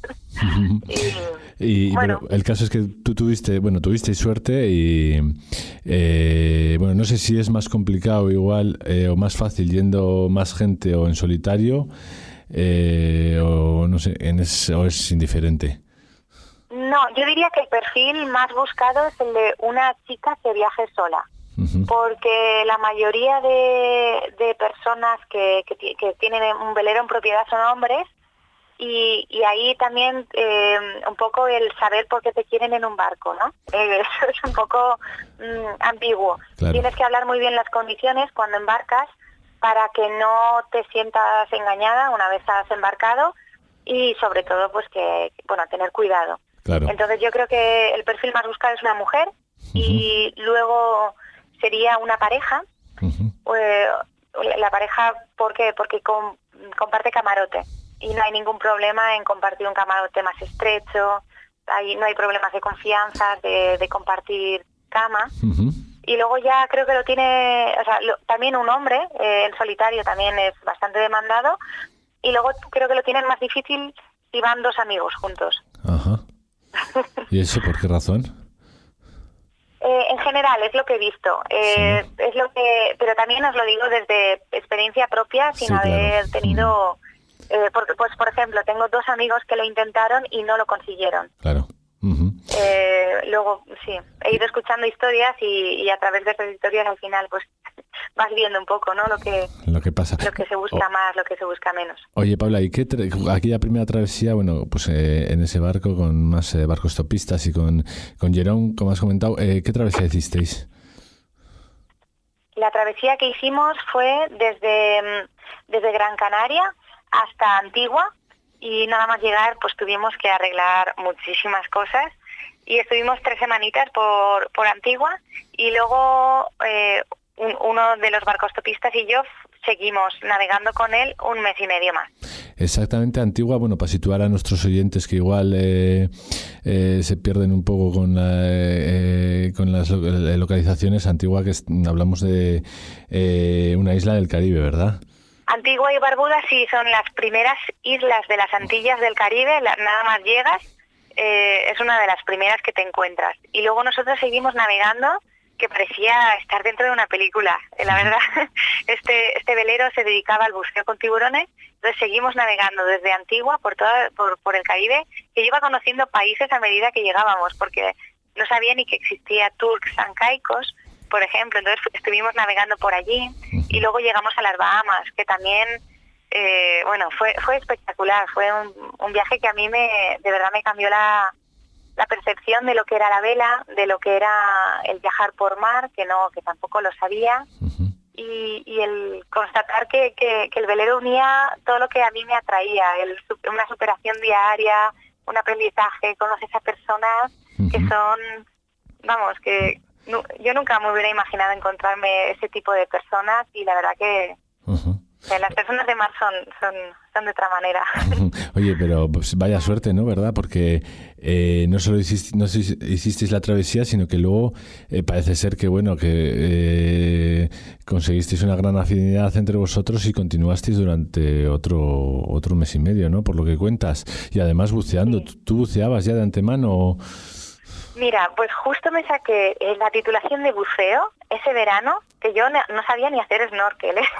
y, y bueno, bueno, el caso es que tú tuviste, bueno, tuviste suerte y eh, bueno, no sé si es más complicado igual eh, o más fácil yendo más gente o en solitario eh, o no sé, en es, o es indiferente. No, yo diría que el perfil más buscado es el de una chica que viaje sola. Uh-huh. Porque la mayoría de, de personas que, que, que tienen un velero en propiedad son hombres y, y ahí también eh, un poco el saber por qué te quieren en un barco, ¿no? Eh, eso es un poco mm, ambiguo. Claro. Tienes que hablar muy bien las condiciones cuando embarcas para que no te sientas engañada una vez has embarcado y sobre todo pues que, bueno, tener cuidado. Claro. Entonces yo creo que el perfil más buscado es una mujer uh-huh. y luego sería una pareja, uh-huh. pues, la pareja, ¿por qué? Porque com, comparte camarote y no hay ningún problema en compartir un camarote más estrecho, ahí no hay problemas de confianza, de, de compartir cama, uh-huh. y luego ya creo que lo tiene, o sea, lo, también un hombre, eh, en solitario también es bastante demandado, y luego creo que lo tienen más difícil si van dos amigos juntos. Ajá. ¿Y eso por qué razón? Eh, en general es lo que he visto, eh, sí. es lo que, pero también os lo digo desde experiencia propia, sin sí, haber claro. tenido, eh, porque, pues por ejemplo, tengo dos amigos que lo intentaron y no lo consiguieron. Claro. Uh-huh. Eh, luego, sí, he ido escuchando historias y, y a través de esas historias al final, pues vas viendo un poco, ¿no? Lo que lo que pasa, lo que se busca oh. más, lo que se busca menos. Oye, Paula, ¿y qué tra- aquella primera travesía, bueno, pues eh, en ese barco con más eh, barcos topistas y con con Jerome, como has comentado, eh, ¿qué travesía hicisteis? la travesía que hicimos fue desde, desde Gran Canaria hasta Antigua, y nada más llegar pues tuvimos que arreglar muchísimas cosas y estuvimos tres semanitas por, por Antigua, y luego eh, un, uno de los barcostopistas y yo seguimos navegando con él un mes y medio más. Exactamente, Antigua, bueno, para situar a nuestros oyentes que igual eh, eh, se pierden un poco con, la, eh, con las localizaciones. Antigua, que es, hablamos de eh, una isla del Caribe, ¿verdad? Antigua y Barbuda sí son las primeras islas de las Antillas del Caribe, la, nada más llegas, eh, es una de las primeras que te encuentras. Y luego nosotros seguimos navegando, que parecía estar dentro de una película. La verdad, este este velero se dedicaba al buceo con tiburones, entonces seguimos navegando desde Antigua por toda, por, por el Caribe, que yo iba conociendo países a medida que llegábamos, porque no sabía ni que existía Turks and Caicos, por ejemplo, entonces estuvimos navegando por allí, y luego llegamos a las Bahamas, que también, eh, bueno, fue fue espectacular, fue un, un viaje que a mí me de verdad me cambió la, la percepción de lo que era la vela, de lo que era el viajar por mar, que no, que tampoco lo sabía, uh-huh. y, y el constatar que, que, que el velero unía todo lo que a mí me atraía, el, una superación diaria, un aprendizaje, conoces a personas uh-huh. que son, vamos, que no, yo nunca me hubiera imaginado encontrarme ese tipo de personas, y la verdad que, uh-huh. que las personas de mar son, son, son de otra manera. Oye, pero pues vaya suerte, ¿no? ¿Verdad? Porque eh, no solo hiciste, no hicisteis la travesía, sino que luego eh, parece ser que, bueno, que eh, conseguisteis una gran afinidad entre vosotros y continuasteis durante otro otro mes y medio, ¿no? Por lo que cuentas. Y además buceando. Sí. ¿Tú buceabas ya de antemano? Mira, pues justo me saqué la titulación de buceo ese verano, que yo no sabía ni hacer snorkel, ¿eh?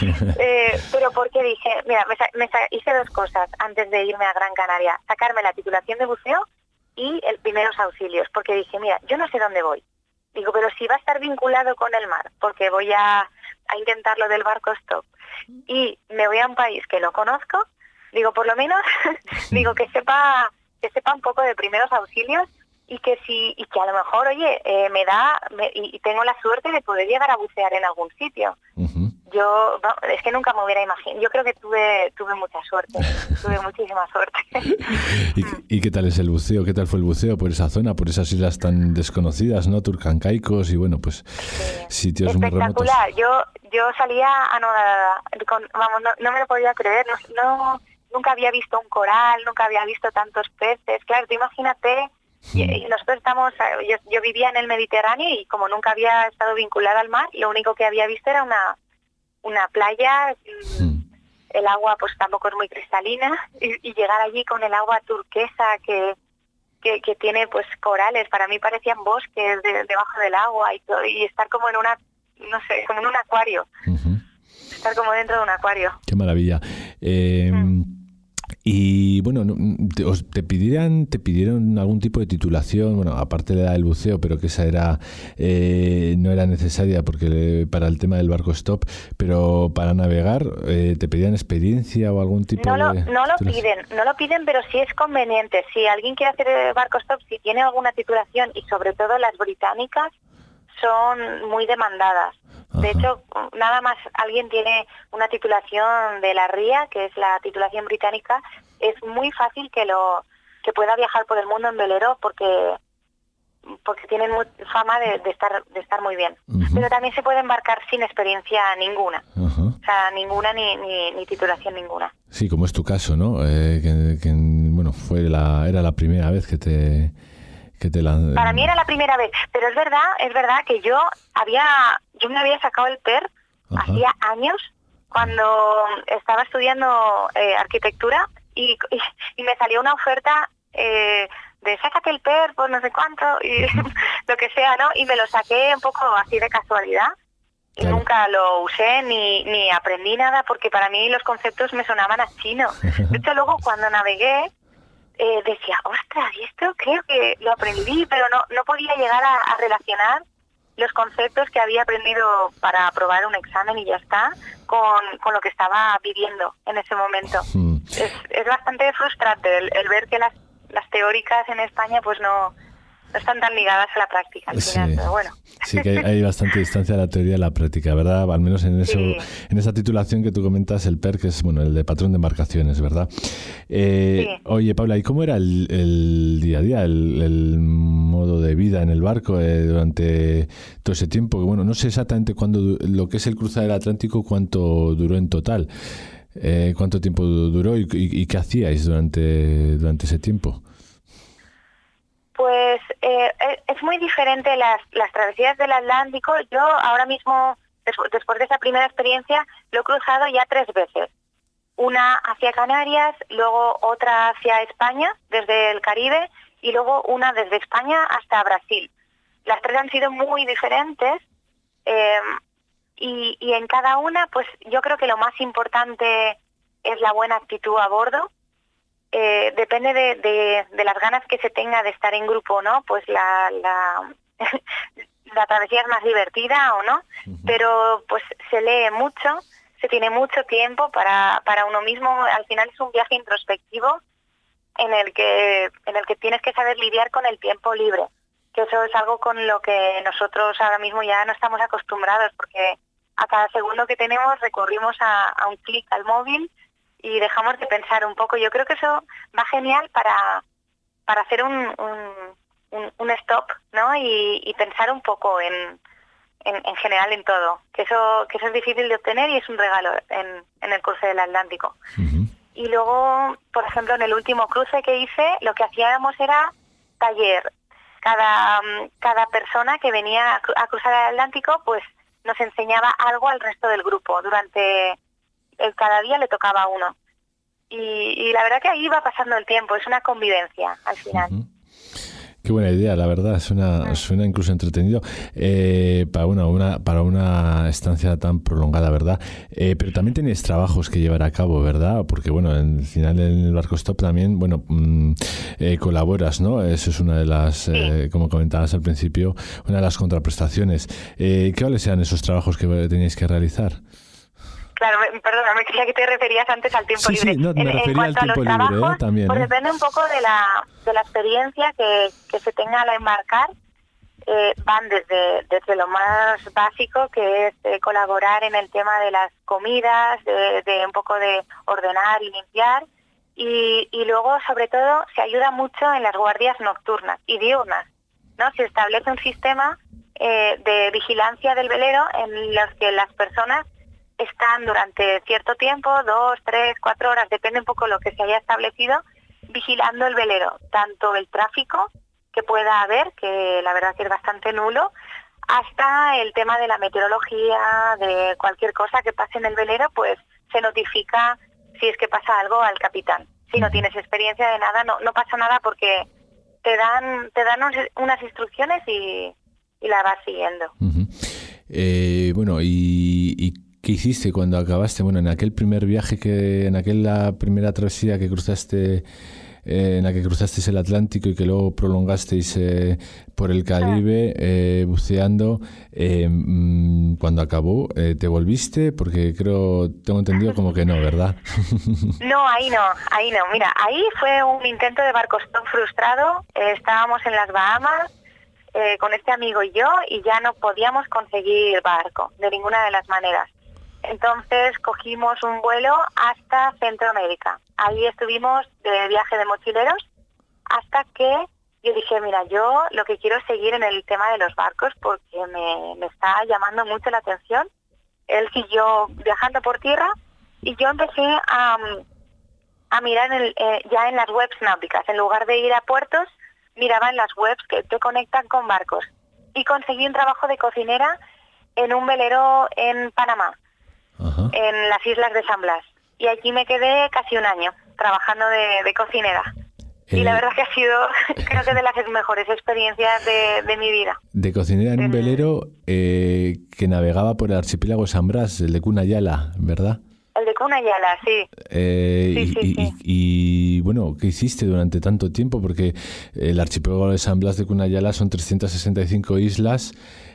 eh, pero porque dije, mira, me, me hice dos cosas antes de irme a Gran Canaria: sacarme la titulación de buceo y el primeros auxilios, porque dije, mira, yo no sé dónde voy. Digo, pero si va a estar vinculado con el mar, porque voy a, a intentar lo del barco stop, y me voy a un país que no conozco, digo, por lo menos, digo, que sepa, que sepa un poco de primeros auxilios, y que si y que a lo mejor, oye, eh, me da me, y, y tengo la suerte de poder llegar a bucear en algún sitio. Uh-huh. Yo no, es que nunca me hubiera imaginado. Yo creo que tuve tuve mucha suerte, tuve muchísima suerte. ¿Y, ¿Y qué tal es el buceo? ¿Qué tal fue el buceo por esa zona, por esas islas tan desconocidas, ¿no? Turks and Caicos y bueno, pues sí. Sitios muy remotos. Espectacular. Yo yo salía anodada, con, vamos, no, no me lo podía creer. No, no nunca había visto un coral, nunca había visto tantos peces. Claro, tú imagínate. Y, y nosotros estamos, yo, yo vivía en el Mediterráneo y como nunca había estado vinculada al mar, lo único que había visto era una una playa, mm. el agua pues tampoco es muy cristalina, y, y llegar allí con el agua turquesa que, que que tiene pues corales, para mí parecían bosques de, debajo del agua y todo, y estar como en una, no sé, como en un acuario, uh-huh. estar como dentro de un acuario. Qué maravilla. Eh, mm. Y bueno, te, os, te pidieran te pidieron algún tipo de titulación, bueno, aparte de la del buceo, pero que esa era eh, no era necesaria porque para el tema del barco stop, pero para navegar eh, te pedían experiencia o algún tipo no lo, de no lo piden, no lo piden, pero sí es conveniente. Si alguien quiere hacer el barco stop, si tiene alguna titulación, y sobre todo las británicas son muy demandadas. De Ajá. hecho, nada más alguien tiene una titulación de la R I A, que es la titulación británica, es muy fácil que lo que pueda viajar por el mundo en velero, porque porque tienen muy, fama de, de estar de estar muy bien. Uh-huh. Pero también se puede embarcar sin experiencia ninguna, uh-huh. o sea, ninguna ni, ni ni titulación ninguna. Sí, como es tu caso, ¿no? Eh, que, que bueno, fue la era la primera vez que te que te la... Para mí era la primera vez, pero es verdad, es verdad que yo había, yo me había sacado el P E R Ajá. hacía años, cuando estaba estudiando eh, arquitectura, y, y, y me salió una oferta eh, de sácate el P E R por no sé cuánto, y lo que sea, ¿no? Y me lo saqué un poco así de casualidad, y claro. nunca lo usé ni, ni aprendí nada, porque para mí los conceptos me sonaban a chino. De hecho, luego cuando navegué, Eh, decía, ostras, y esto creo que lo aprendí, pero no no podía llegar a, a relacionar los conceptos que había aprendido para aprobar un examen y ya está, con, con lo que estaba viviendo en ese momento. Mm. Es, es bastante frustrante el, el ver que las, las teóricas en España pues no no están tan ligadas a la práctica al final, sí. pero bueno. Sí, que hay, hay bastante distancia de la teoría y la práctica, ¿verdad? Al menos en eso, Sí. en esa titulación que tú comentas, el P E R, que es bueno, el de patrón de embarcaciones, ¿verdad? Eh, Sí. Oye, Paula, ¿y cómo era el, el día a día, el, el modo de vida en el barco eh, durante todo ese tiempo? Que bueno, no sé exactamente cuándo du- lo que es el cruzar el Atlántico, cuánto duró en total, eh, cuánto tiempo duró y, y, y qué hacíais durante durante ese tiempo. Pues eh, es muy diferente las, las travesías del Atlántico. Yo ahora mismo, des- después de esa primera experiencia, lo he cruzado ya tres veces. Una hacia Canarias, luego otra hacia España, desde el Caribe, y luego una desde España hasta Brasil. Las tres han sido muy diferentes eh, y, y en cada una, pues yo creo que lo más importante es la buena actitud a bordo. Eh, depende de, de, de las ganas que se tenga de estar en grupo, ¿no? Pues la, la, la travesía es más divertida o no, uh-huh. Pero pues se lee mucho, se tiene mucho tiempo para, para uno mismo. Al final es un viaje introspectivo en el que en el que tienes que saber lidiar con el tiempo libre, que eso es algo con lo que nosotros ahora mismo ya no estamos acostumbrados, porque a cada segundo que tenemos recurrimos a, a un clic al móvil y dejamos de pensar un poco. Yo creo que eso va genial para para hacer un, un, un, un stop, ¿no? Y, y pensar un poco en, en, en general en todo, que eso que eso es difícil de obtener y es un regalo en, en el cruce del Atlántico. Uh-huh. Y luego, por ejemplo, en el último cruce que hice, lo que hacíamos era taller. Cada, cada persona que venía a cruzar el Atlántico, pues nos enseñaba algo al resto del grupo. Durante el, cada día le tocaba a uno. Y, y la verdad que ahí va pasando el tiempo, es una convivencia al final. Uh-huh. Qué buena idea, la verdad, suena, suena incluso entretenido eh, para, una, una, para una estancia tan prolongada, ¿verdad? Eh, pero también tenéis trabajos que llevar a cabo, ¿verdad? Porque, bueno, al final en el Barco Stop también, bueno, mmm, eh, colaboras, ¿no? Eso es una de las, eh, como comentabas al principio, una de las contraprestaciones. Eh, ¿Qué cuáles sean esos trabajos que tenéis que realizar? Claro, perdona, me creía que te referías antes al tiempo sí, libre. Sí, no, me en, refería en cuanto al tiempo a los libre, trabajos, ¿eh? También, pues ¿eh? depende un poco de la de la experiencia que, que se tenga al embarcar. Eh, van desde desde lo más básico, que es eh, colaborar en el tema de las comidas, de, de un poco de ordenar y limpiar, y, y luego, sobre todo, se ayuda mucho en las guardias nocturnas y diurnas, ¿no? Se establece un sistema eh, de vigilancia del velero en los que las personas están durante cierto tiempo, dos, tres, cuatro horas, depende un poco de lo que se haya establecido, vigilando el velero, tanto el tráfico que pueda haber, que la verdad que es bastante nulo, hasta el tema de la meteorología, de cualquier cosa que pase en el velero, pues se notifica si es que pasa algo al capitán. Si no tienes experiencia de nada, no, no pasa nada porque te dan te dan unas instrucciones y, y la vas siguiendo. Uh-huh. Eh, bueno, y... y... ¿Qué hiciste cuando acabaste? Bueno, en aquel primer viaje, que en aquella primera travesía que cruzaste, eh, en la que cruzasteis el Atlántico y que luego prolongasteis eh, por el Caribe eh, buceando, eh, cuando acabó, eh, ¿te volviste? Porque creo, tengo entendido como que no, ¿verdad? No, ahí no, ahí no. Mira, ahí fue un intento de barco stop frustrado. Eh, estábamos en las Bahamas eh, con este amigo y yo y ya no podíamos conseguir barco de ninguna de las maneras. Entonces cogimos un vuelo hasta Centroamérica. Ahí estuvimos de viaje de mochileros hasta que yo dije, mira, yo lo que quiero es seguir en el tema de los barcos porque me, me está llamando mucho la atención. Él siguió viajando por tierra y yo empecé a, a mirar en el, eh, ya en las webs náuticas. En lugar de ir a puertos, miraba en las webs que te conectan con barcos. Y conseguí un trabajo de cocinera en un velero en Panamá. Ajá. En las islas de San Blas. Y allí me quedé casi un año trabajando de, de cocinera. Eh, y la verdad que ha sido, creo que de las mejores experiencias de, de mi vida. De cocinera en un velero eh, que navegaba por el archipiélago de San Blas, el de Cunayala, ¿verdad? El de Cunayala, sí. Eh, sí, y, sí, y, sí. Y, y bueno, ¿qué hiciste durante tanto tiempo? Porque el archipiélago de San Blas de Cunayala son trescientas sesenta y cinco islas.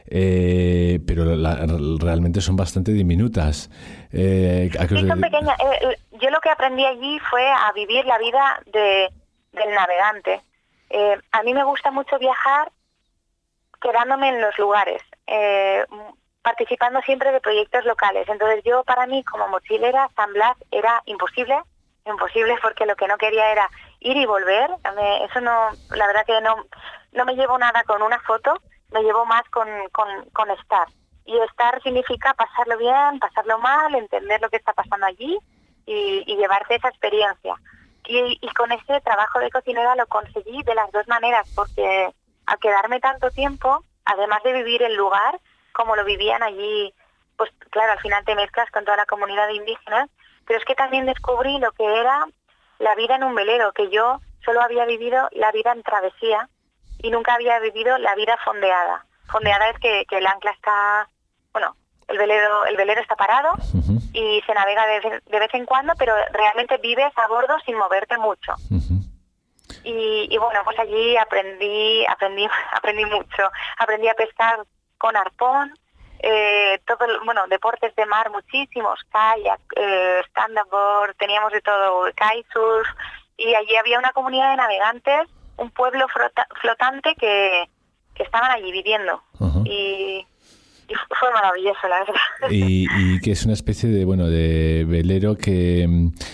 Eh, pero la, realmente son bastante diminutas. Eh, ¿a qué sí, son pequeñas. Eh, yo lo que aprendí allí fue a vivir la vida de, del navegante. Eh, a mí me gusta mucho viajar quedándome en los lugares, eh, participando siempre de proyectos locales. Entonces yo, para mí, como mochilera, San Blas era imposible, imposible porque lo que no quería era ir y volver. Me, eso no, la verdad que no, no me llevo nada con una foto, me llevo más con, con, con estar. Y estar significa pasarlo bien, pasarlo mal, entender lo que está pasando allí y, y llevarte esa experiencia. Y, y con este trabajo de cocinera lo conseguí de las dos maneras, porque al quedarme tanto tiempo, además de vivir el lugar, como lo vivían allí, pues claro, al final te mezclas con toda la comunidad de indígenas, pero es que también descubrí lo que era la vida en un velero, que yo solo había vivido la vida en travesía y nunca había vivido la vida fondeada. Fondeada es que, que el ancla está, bueno, el velero el velero está parado uh-huh. y se navega de, de vez en cuando, pero realmente vives a bordo sin moverte mucho. Uh-huh. Y, y bueno, pues allí aprendí aprendí aprendí mucho. Aprendí a pescar con arpón, eh, todo, bueno, deportes de mar muchísimos, kayak, eh, stand-up, teníamos de todo, kitesurf, y allí había una comunidad de navegantes, un pueblo flota, flotante que, que estaban allí viviendo. Uh-huh. y, y fue maravilloso, la verdad. Y, y que es una especie de, bueno, de velero que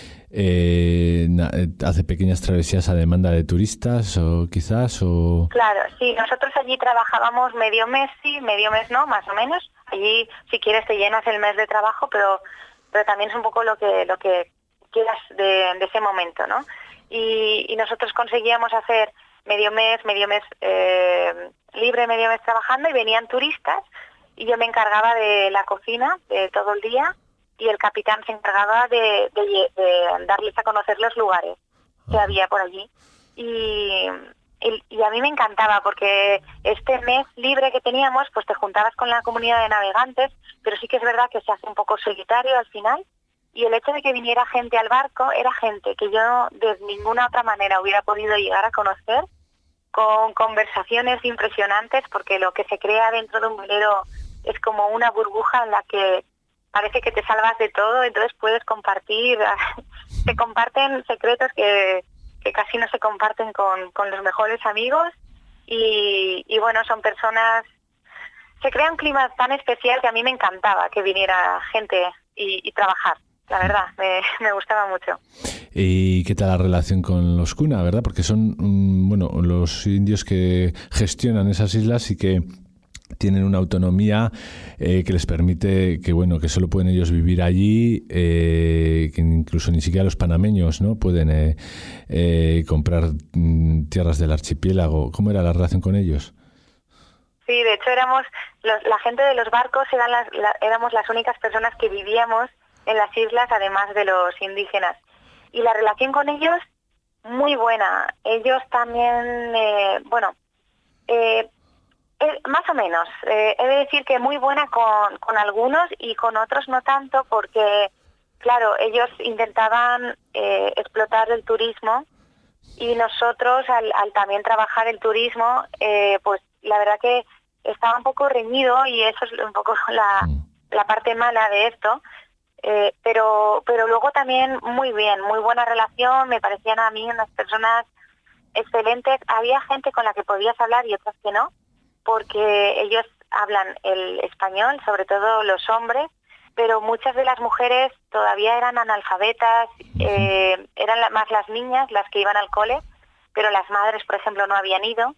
eh, hace pequeñas travesías a demanda de turistas, o quizás, o... Claro, sí, nosotros allí trabajábamos medio mes, sí, medio mes no, más o menos. Allí, si quieres, te llenas el mes de trabajo, pero pero también es un poco lo que lo que quieras de, de ese momento, ¿no? Y, y nosotros conseguíamos hacer medio mes, medio mes eh, libre, medio mes trabajando, y venían turistas, y yo me encargaba de la cocina de todo el día, y el capitán se encargaba de, de, de darles a conocer los lugares que había por allí. Y, y, y a mí me encantaba, porque este mes libre que teníamos, pues te juntabas con la comunidad de navegantes, pero sí que es verdad que se hace un poco solitario al final, y el hecho de que viniera gente al barco era gente que yo de ninguna otra manera hubiera podido llegar a conocer, con conversaciones impresionantes, porque lo que se crea dentro de un velero es como una burbuja en la que parece que te salvas de todo, entonces puedes compartir, se comparten secretos que, que casi no se comparten con, con los mejores amigos, y, y bueno, son personas, se crea un clima tan especial que a mí me encantaba que viniera gente y, y trabajar, la verdad, me, me gustaba mucho. ¿Y qué tal la relación con los Kuna, verdad? Porque son, bueno, los indios que gestionan esas islas y que tienen una autonomía eh, que les permite que, bueno, que solo pueden ellos vivir allí, eh, que incluso ni siquiera los panameños, ¿no?, pueden eh, eh, comprar mm, tierras del archipiélago. ¿Cómo era la relación con ellos? Sí, de hecho éramos los, la gente de los barcos eran las, la, éramos las únicas personas que vivíamos en las islas, además de los indígenas. Y la relación con ellos, muy buena. Ellos también, eh, bueno, eh, Eh, más o menos. Eh, he de decir que muy buena con, con algunos y con otros no tanto, porque, claro, ellos intentaban eh, explotar el turismo, y nosotros, al, al también trabajar el turismo, eh, pues la verdad que estaba un poco reñido, y eso es un poco la, la parte mala de esto. Eh, pero, pero luego también muy bien, muy buena relación, me parecían a mí unas personas excelentes. Había gente con la que podías hablar y otras que no, porque ellos hablan el español, sobre todo los hombres, pero muchas de las mujeres todavía eran analfabetas, eh, eran la, más las niñas las que iban al cole, pero las madres, por ejemplo, no habían ido.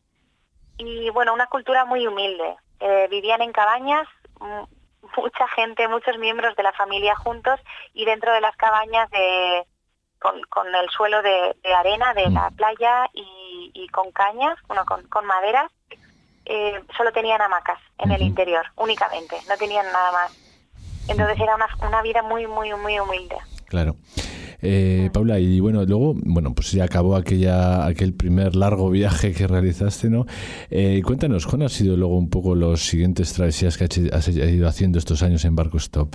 Y bueno, una cultura muy humilde. Eh, vivían en cabañas, m- mucha gente, muchos miembros de la familia juntos, y dentro de las cabañas de, con, con el suelo de, de arena de la playa y, y con cañas, bueno, con, con maderas. Eh, solo tenían hamacas en el interior, únicamente, no tenían nada más. Entonces era una, una vida muy, muy, muy humilde. Claro. Eh, Paula, y bueno, luego, bueno, pues ya acabó aquella aquel primer largo viaje que realizaste, ¿no? Eh, cuéntanos, ¿cuáles han sido luego un poco los siguientes travesías que has ido haciendo estos años en Barco Stop?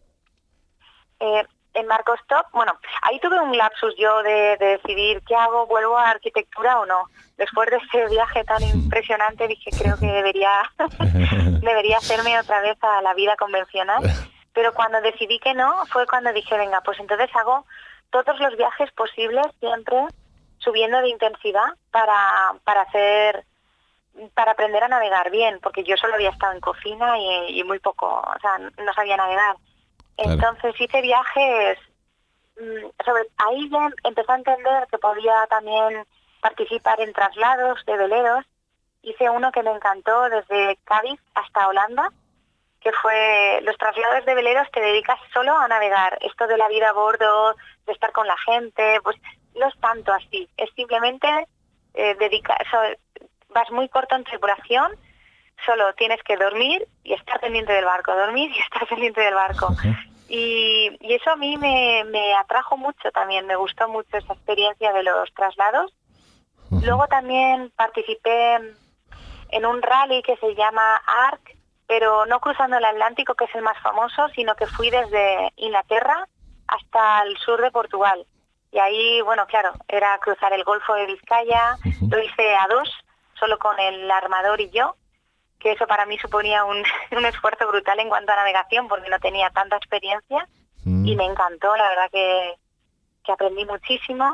Eh, en Barco Stop, bueno, ahí tuve un lapsus yo de, de decidir qué hago, vuelvo a arquitectura o no. Después de ese viaje tan impresionante dije, creo que debería debería hacerme otra vez a la vida convencional. Pero cuando decidí que no, fue cuando dije, venga, pues entonces hago todos los viajes posibles siempre subiendo de intensidad para, para hacer, para aprender a navegar bien, porque yo solo había estado en cocina y, y muy poco, o sea, no sabía navegar. Claro. Entonces hice viajes, sobre ahí ya empecé a entender que podía también participar en traslados de veleros. Hice uno que me encantó desde Cádiz hasta Holanda, que fue los traslados de veleros. Te dedicas solo a navegar. Esto de la vida a bordo, de estar con la gente, pues no es tanto así. Es simplemente eh, dedicar, so, vas muy corto en tripulación, solo tienes que dormir y estar pendiente del barco, dormir y estar pendiente del barco. Uh-huh. Y, y eso a mí me, me atrajo mucho también, me gustó mucho esa experiencia de los traslados. Uh-huh. Luego también participé en un rally que se llama ARC, pero no cruzando el Atlántico, que es el más famoso, sino que fui desde Inglaterra hasta el sur de Portugal. Y ahí, bueno, claro, era cruzar el Golfo de Vizcaya. Uh-huh. Lo hice a dos, solo con el armador y yo, que eso para mí suponía un, un esfuerzo brutal en cuanto a navegación, porque no tenía tanta experiencia. Uh-huh. Y me encantó, la verdad que, que aprendí muchísimo.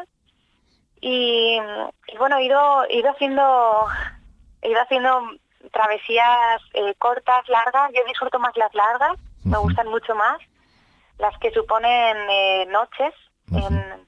Y, y bueno, he ido, he ido haciendo... He ido haciendo travesías eh, cortas, largas. Yo disfruto más las largas, uh-huh. me gustan mucho más. Las que suponen eh, noches, uh-huh. en,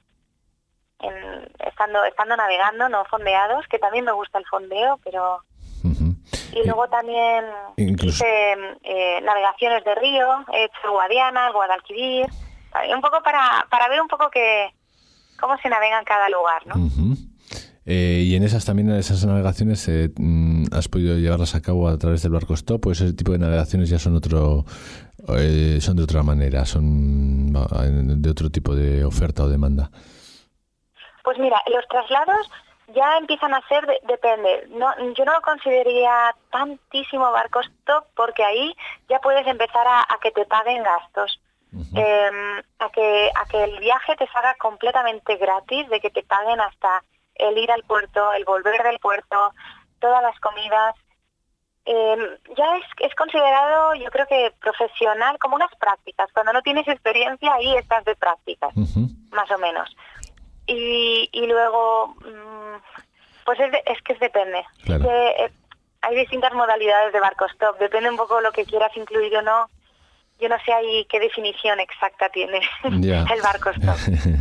en estando estando navegando, no fondeados, que también me gusta el fondeo, pero... Uh-huh. Y luego también Incluso... hice eh, navegaciones de río, he hecho Guadiana, Guadalquivir, un poco para, para ver un poco que cómo se navega en cada lugar, ¿no? Uh-huh. Eh, y en esas también, en esas navegaciones, eh, ¿has podido llevarlas a cabo a través del barco stop? ¿O ese tipo de navegaciones ya son otro, eh, son de otra manera, son de otro tipo de oferta o demanda? Pues mira, los traslados ya empiezan a ser, de, depende. No, yo no lo consideraría tantísimo barco stop, porque ahí ya puedes empezar a, a que te paguen gastos. Uh-huh. eh, a que a que el viaje te salga completamente gratis, de que te paguen hasta el ir al puerto, el volver del puerto, todas las comidas. Eh, ya es, es considerado, yo creo que profesional, como unas prácticas. Cuando no tienes experiencia, ahí estás de prácticas, uh-huh. más o menos. Y, y luego, pues es, de, es que es depende. Claro. Es que, eh, hay distintas modalidades de barco stop, depende un poco lo que quieras incluir o no. Yo no sé ahí qué definición exacta tiene yeah. el barco stop.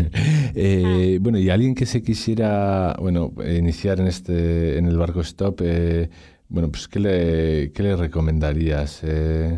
eh, bueno, y alguien que se quisiera, bueno, iniciar en este, en el barco stop, eh, bueno, pues ¿qué le, qué le recomendarías? Eh,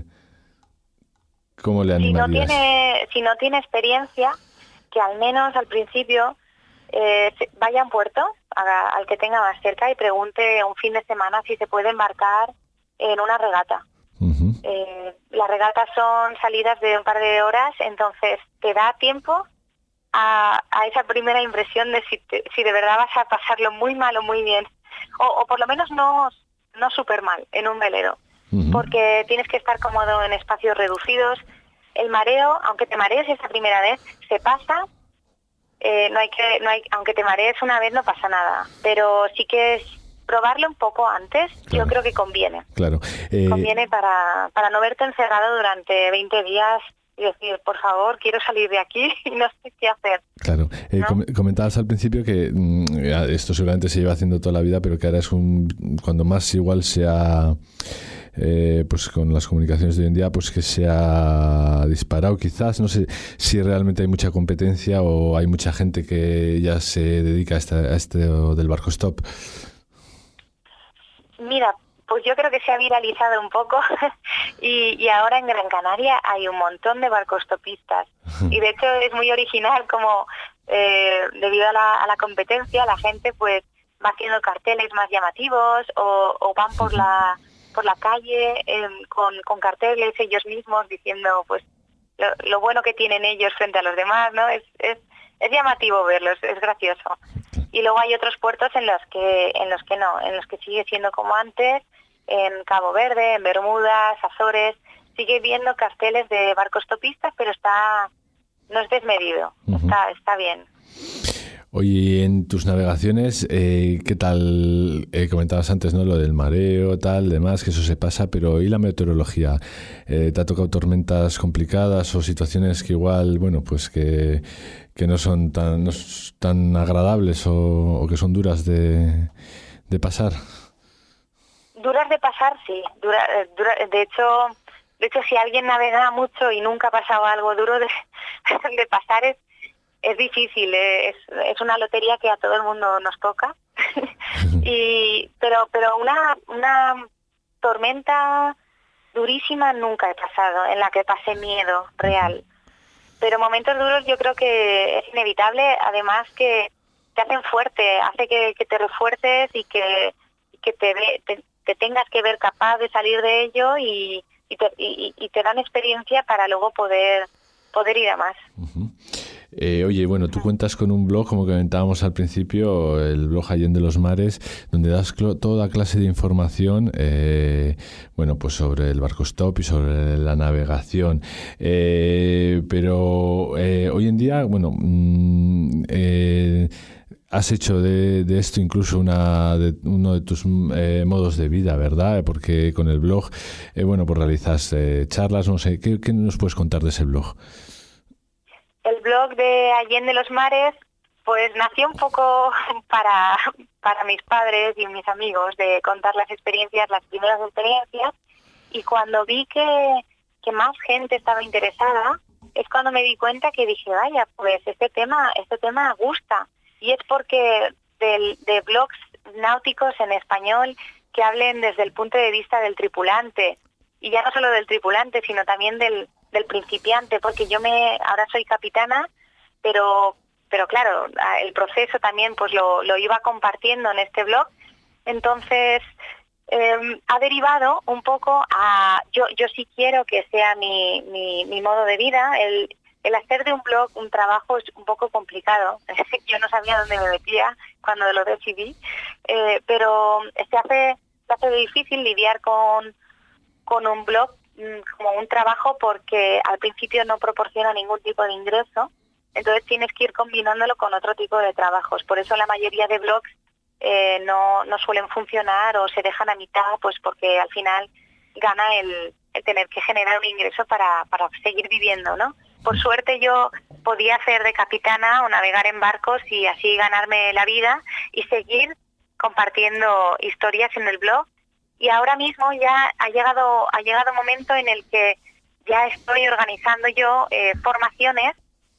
¿Cómo le animarías? Si no tiene, si no tiene experiencia, que al menos al principio eh, vaya a un puerto, a, al que tenga más cerca, y pregunte un fin de semana si se puede embarcar en una regata. Uh-huh. Eh, las regatas son salidas de un par de horas, entonces te da tiempo a, a esa primera impresión de si, te, si de verdad vas a pasarlo muy mal o muy bien, o, o por lo menos no, no súper mal en un velero, uh-huh. porque tienes que estar cómodo en espacios reducidos. El mareo, aunque te marees esa primera vez, se pasa. Eh, no hay que, no hay, aunque te marees una vez no pasa nada, pero sí que es probarlo un poco antes, claro. Yo creo que conviene. Claro. Eh... Conviene para, para no verte encerrado durante veinte días y decir, por favor, quiero salir de aquí y no sé qué hacer. Claro. Eh, ¿no? com- comentabas al principio que mmm, esto seguramente se lleva haciendo toda la vida, pero que ahora es un... cuando más igual sea... Eh, pues con las comunicaciones de hoy en día, pues que se ha disparado quizás. No sé si realmente hay mucha competencia o hay mucha gente que ya se dedica a este, a este del barco stop. Mira, pues yo creo que se ha viralizado un poco y, y ahora en Gran Canaria hay un montón de barcostopistas y de hecho es muy original como eh, debido a la, a la competencia la gente pues va haciendo carteles más llamativos o, o van por la por la calle eh, con, con carteles ellos mismos diciendo pues lo, lo bueno que tienen ellos frente a los demás, ¿no? Es, es, es llamativo verlos, es gracioso. Y luego hay otros puertos en los que en los que no, en los que sigue siendo como antes, en Cabo Verde, en Bermudas, Azores, sigue viendo carteles de barcostopistas, pero está no es desmedido, uh-huh. está está bien. Oye, en tus navegaciones, eh, ¿qué tal? Eh, comentabas antes, ¿no? Lo del mareo, tal, demás, que eso se pasa, pero ¿y la meteorología? Eh, ¿te ha tocado tormentas complicadas o situaciones que igual, bueno, pues que, que no son tan, no son tan agradables o, o que son duras de, de pasar? Duras de pasar, sí. Dura, dura, de hecho, de hecho, si alguien navega mucho y nunca ha pasado algo duro de, de pasar, es Es difícil, es, es una lotería que a todo el mundo nos toca. y pero pero una una tormenta durísima nunca he pasado, en la que pasé miedo real. Pero momentos duros yo creo que es inevitable, además que te hacen fuerte, hace que, que te refuerces y que, que te, ve, te, te tengas que ver capaz de salir de ello y, y, te, y, y te dan experiencia para luego poder, poder ir a más. Uh-huh. Eh, oye, bueno, tú cuentas con un blog, como comentábamos al principio, el blog Allende los Mares, donde das cl- toda clase de información, eh, bueno, pues sobre el barco stop y sobre la navegación. Eh, pero eh, hoy en día, bueno, mmm, eh, has hecho de, de esto incluso una de, uno de tus eh, modos de vida, ¿verdad? Porque con el blog, eh, bueno, pues realizas eh, charlas, no sé, ¿qué, ¿qué nos puedes contar de ese blog? El blog de Allende los Mares, pues nació un poco para, para mis padres y mis amigos, de contar las experiencias, las primeras experiencias, y cuando vi que, que más gente estaba interesada, es cuando me di cuenta que dije, vaya, pues este tema, este tema gusta, y es porque del, de blogs náuticos en español que hablen desde el punto de vista del tripulante, y ya no solo del tripulante, sino también del del principiante, porque yo me ahora soy capitana, pero pero claro, el proceso también pues lo, lo iba compartiendo en este blog, entonces eh, ha derivado un poco a yo yo sí quiero que sea mi, mi, mi modo de vida. El, el hacer de un blog un trabajo es un poco complicado. Yo no sabía dónde me metía cuando lo decidí, eh, pero se hace, se hace difícil lidiar con, con un blog como un trabajo, porque al principio no proporciona ningún tipo de ingreso, entonces tienes que ir combinándolo con otro tipo de trabajos. Por eso la mayoría de blogs eh, no, no suelen funcionar o se dejan a mitad, pues porque al final gana el, el tener que generar un ingreso para, para seguir viviendo, ¿no? Por suerte yo podía hacer de capitana o navegar en barcos y así ganarme la vida y seguir compartiendo historias en el blog. Y ahora mismo ya ha llegado ha llegado un momento en el que ya estoy organizando yo eh, formaciones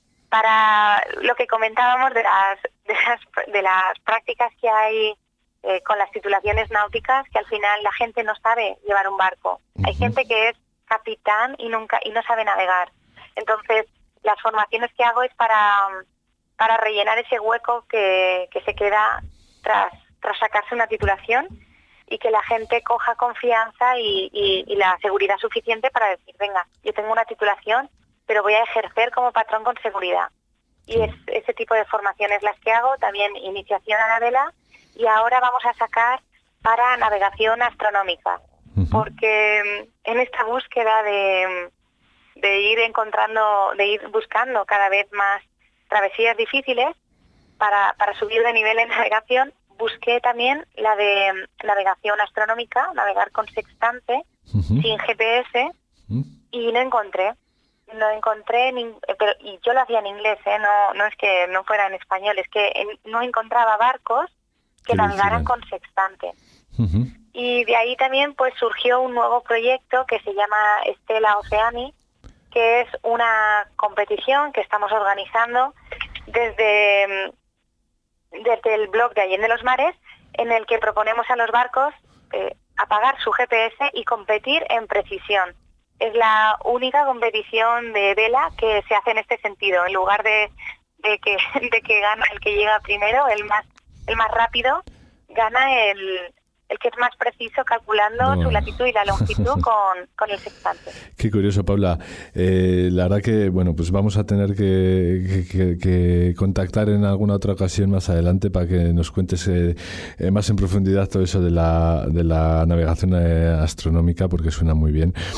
para lo que comentábamos de las de las, de las prácticas que hay eh, con las titulaciones náuticas, que al final la gente no sabe llevar un barco. Uh-huh. Hay gente que es capitán y nunca y no sabe navegar. Entonces las formaciones que hago es para para rellenar ese hueco que, que se queda tras tras sacarse una titulación, y que la gente coja confianza y, y, y la seguridad suficiente para decir, venga, yo tengo una titulación, pero voy a ejercer como patrón con seguridad. Y es ese tipo de formaciones las que hago, también iniciación a la vela, y ahora vamos a sacar para navegación astronómica, uh-huh. porque en esta búsqueda de, de ir encontrando, de ir buscando cada vez más travesías difíciles para, para subir de nivel en navegación, busqué también la de navegación astronómica, navegar con sextante, uh-huh. sin G P S, uh-huh. y no encontré. No encontré, ni, pero y yo lo hacía en inglés, ¿eh? no no es que no fuera en español, es que en, no encontraba barcos que navegaran con sextante. Uh-huh. Y de ahí también pues surgió un nuevo proyecto que se llama Stella Oceani, que es una competición que estamos organizando desde... desde el blog de Allende los Mares, en el que proponemos a los barcos eh, apagar su G P S y competir en precisión. Es la única competición de vela que se hace en este sentido. En lugar de, de que de que gana el que llega primero, el más el más rápido, gana el, el que es más preciso calculando no. su latitud y la longitud con, con el sextante. Qué curioso, Paula. Eh, la verdad que, bueno, pues vamos a tener que, que, que contactar en alguna otra ocasión más adelante para que nos cuentes eh, eh, más en profundidad todo eso de la, de la navegación eh, astronómica, porque suena muy bien.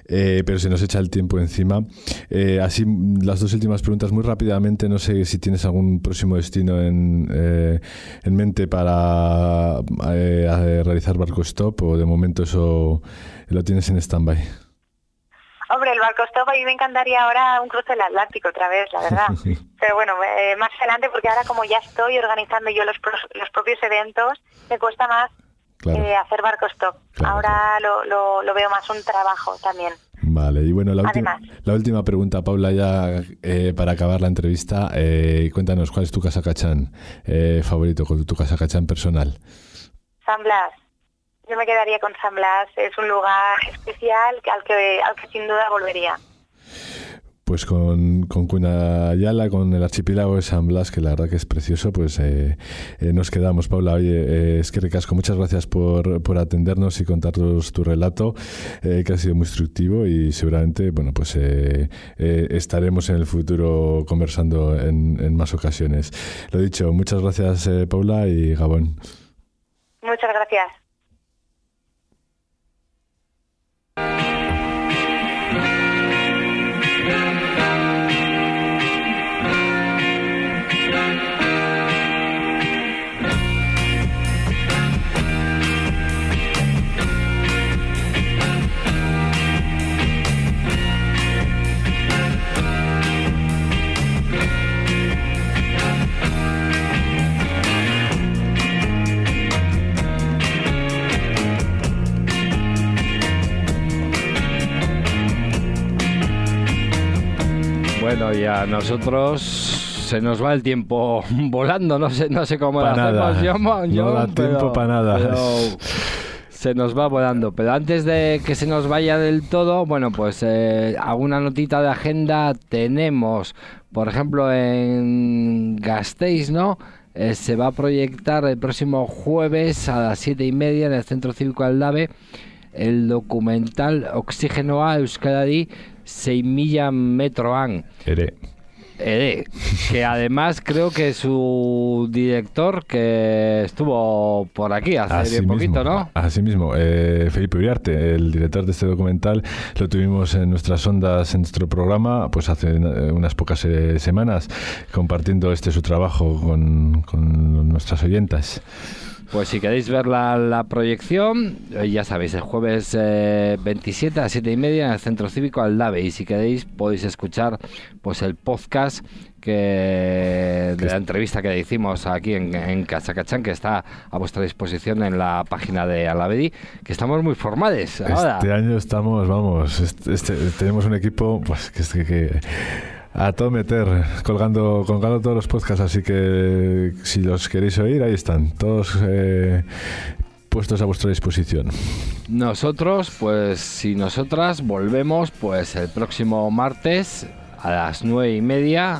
eh, pero se nos echa el tiempo encima. Eh, así, las dos últimas preguntas muy rápidamente. No sé si tienes algún próximo destino en, eh, en mente para eh, realizar barco stop, o de momento eso lo tienes en stand-by. Hombre, el barco stop, a mí me encantaría ahora un cruce del Atlántico otra vez, la verdad. Pero bueno, eh, más adelante, porque ahora como ya estoy organizando yo los, pros, los propios eventos, me cuesta más claro. eh, hacer barco stop. Claro, ahora claro. Lo, lo, lo veo más un trabajo también. Vale, y bueno, la, última, la última pregunta, Paula, ya eh, para acabar la entrevista. Eh, cuéntanos, ¿cuál es tu Casacachán eh, favorito, tu Casacachán personal? San Blas. Yo me quedaría con San Blas, es un lugar especial al que, al que sin duda volvería. Pues con, con Cunayala, con el archipiélago de San Blas, que la verdad que es precioso, pues eh, eh, nos quedamos. Paula, oye, eh, es que ricasco, muchas gracias por, por atendernos y contarnos tu relato, eh, que ha sido muy instructivo, y seguramente, bueno, pues eh, eh, estaremos en el futuro conversando en, en más ocasiones. Lo dicho, muchas gracias, eh, Paula, y Gabón. Muchas gracias. Bueno, y a nosotros se nos va el tiempo volando, no sé, no sé cómo lo hacemos, yo, yo, no da pero, tiempo para nada. Pero se nos va volando. Pero antes de que se nos vaya del todo, bueno, pues eh, alguna notita de agenda tenemos. Por ejemplo, en Gasteiz, ¿no? Eh, se va a proyectar el próximo jueves a las siete y media en el Centro Cívico Aldave el documental Oxigenoa Euskadi sei mila metroan. Ere. Ere, que además creo que su director, que estuvo por aquí hace así bien poquito, mismo, ¿no? Así mismo, eh, Felipe Uriarte, el director de este documental, lo tuvimos en nuestras ondas, en nuestro programa, pues hace unas pocas eh, semanas, compartiendo este su trabajo con, con nuestras oyentas. Pues si queréis ver la, la proyección, eh, ya sabéis, el jueves eh, veintisiete a las siete y media en el Centro Cívico Aldave. Y si queréis podéis escuchar pues el podcast que de la entrevista que hicimos aquí en, en Casacachán, que está a vuestra disposición en la página de Alavedi, que estamos muy formales ahora. Este año estamos, vamos, este, este, tenemos un equipo pues que... que, que a todo meter, colgando, colgando todos los podcasts, así que si los queréis oír, ahí están, todos eh, puestos a vuestra disposición. Nosotros, pues, si nosotras volvemos, pues el próximo martes a las nueve y media,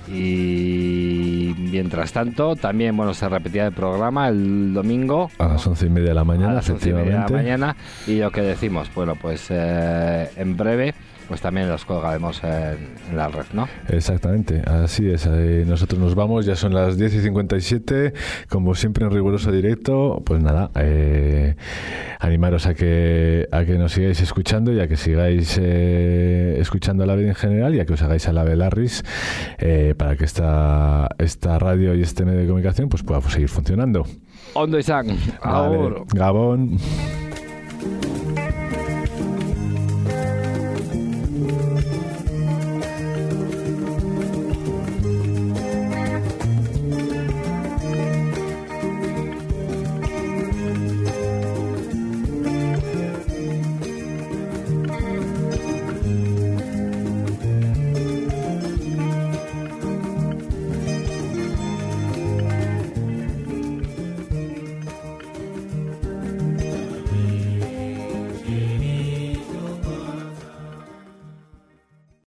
y mientras tanto, también, bueno, se repetirá el programa el domingo a las once y media de la mañana, a las once y media efectivamente. de la mañana, y lo que decimos, bueno, pues eh, en breve pues también los colgaremos en, en la red, ¿no? Exactamente, así es. Eh, nosotros nos vamos, ya son las diez y cincuenta y siete, como siempre en riguroso directo. Pues nada, eh, animaros a que a que nos sigáis escuchando y a que sigáis eh, escuchando a la Alavedi en general, y a que os hagáis a la Belarris eh, para que esta, esta radio y este medio de comunicación pues pueda seguir funcionando. Ondo izan, vale. Gabón.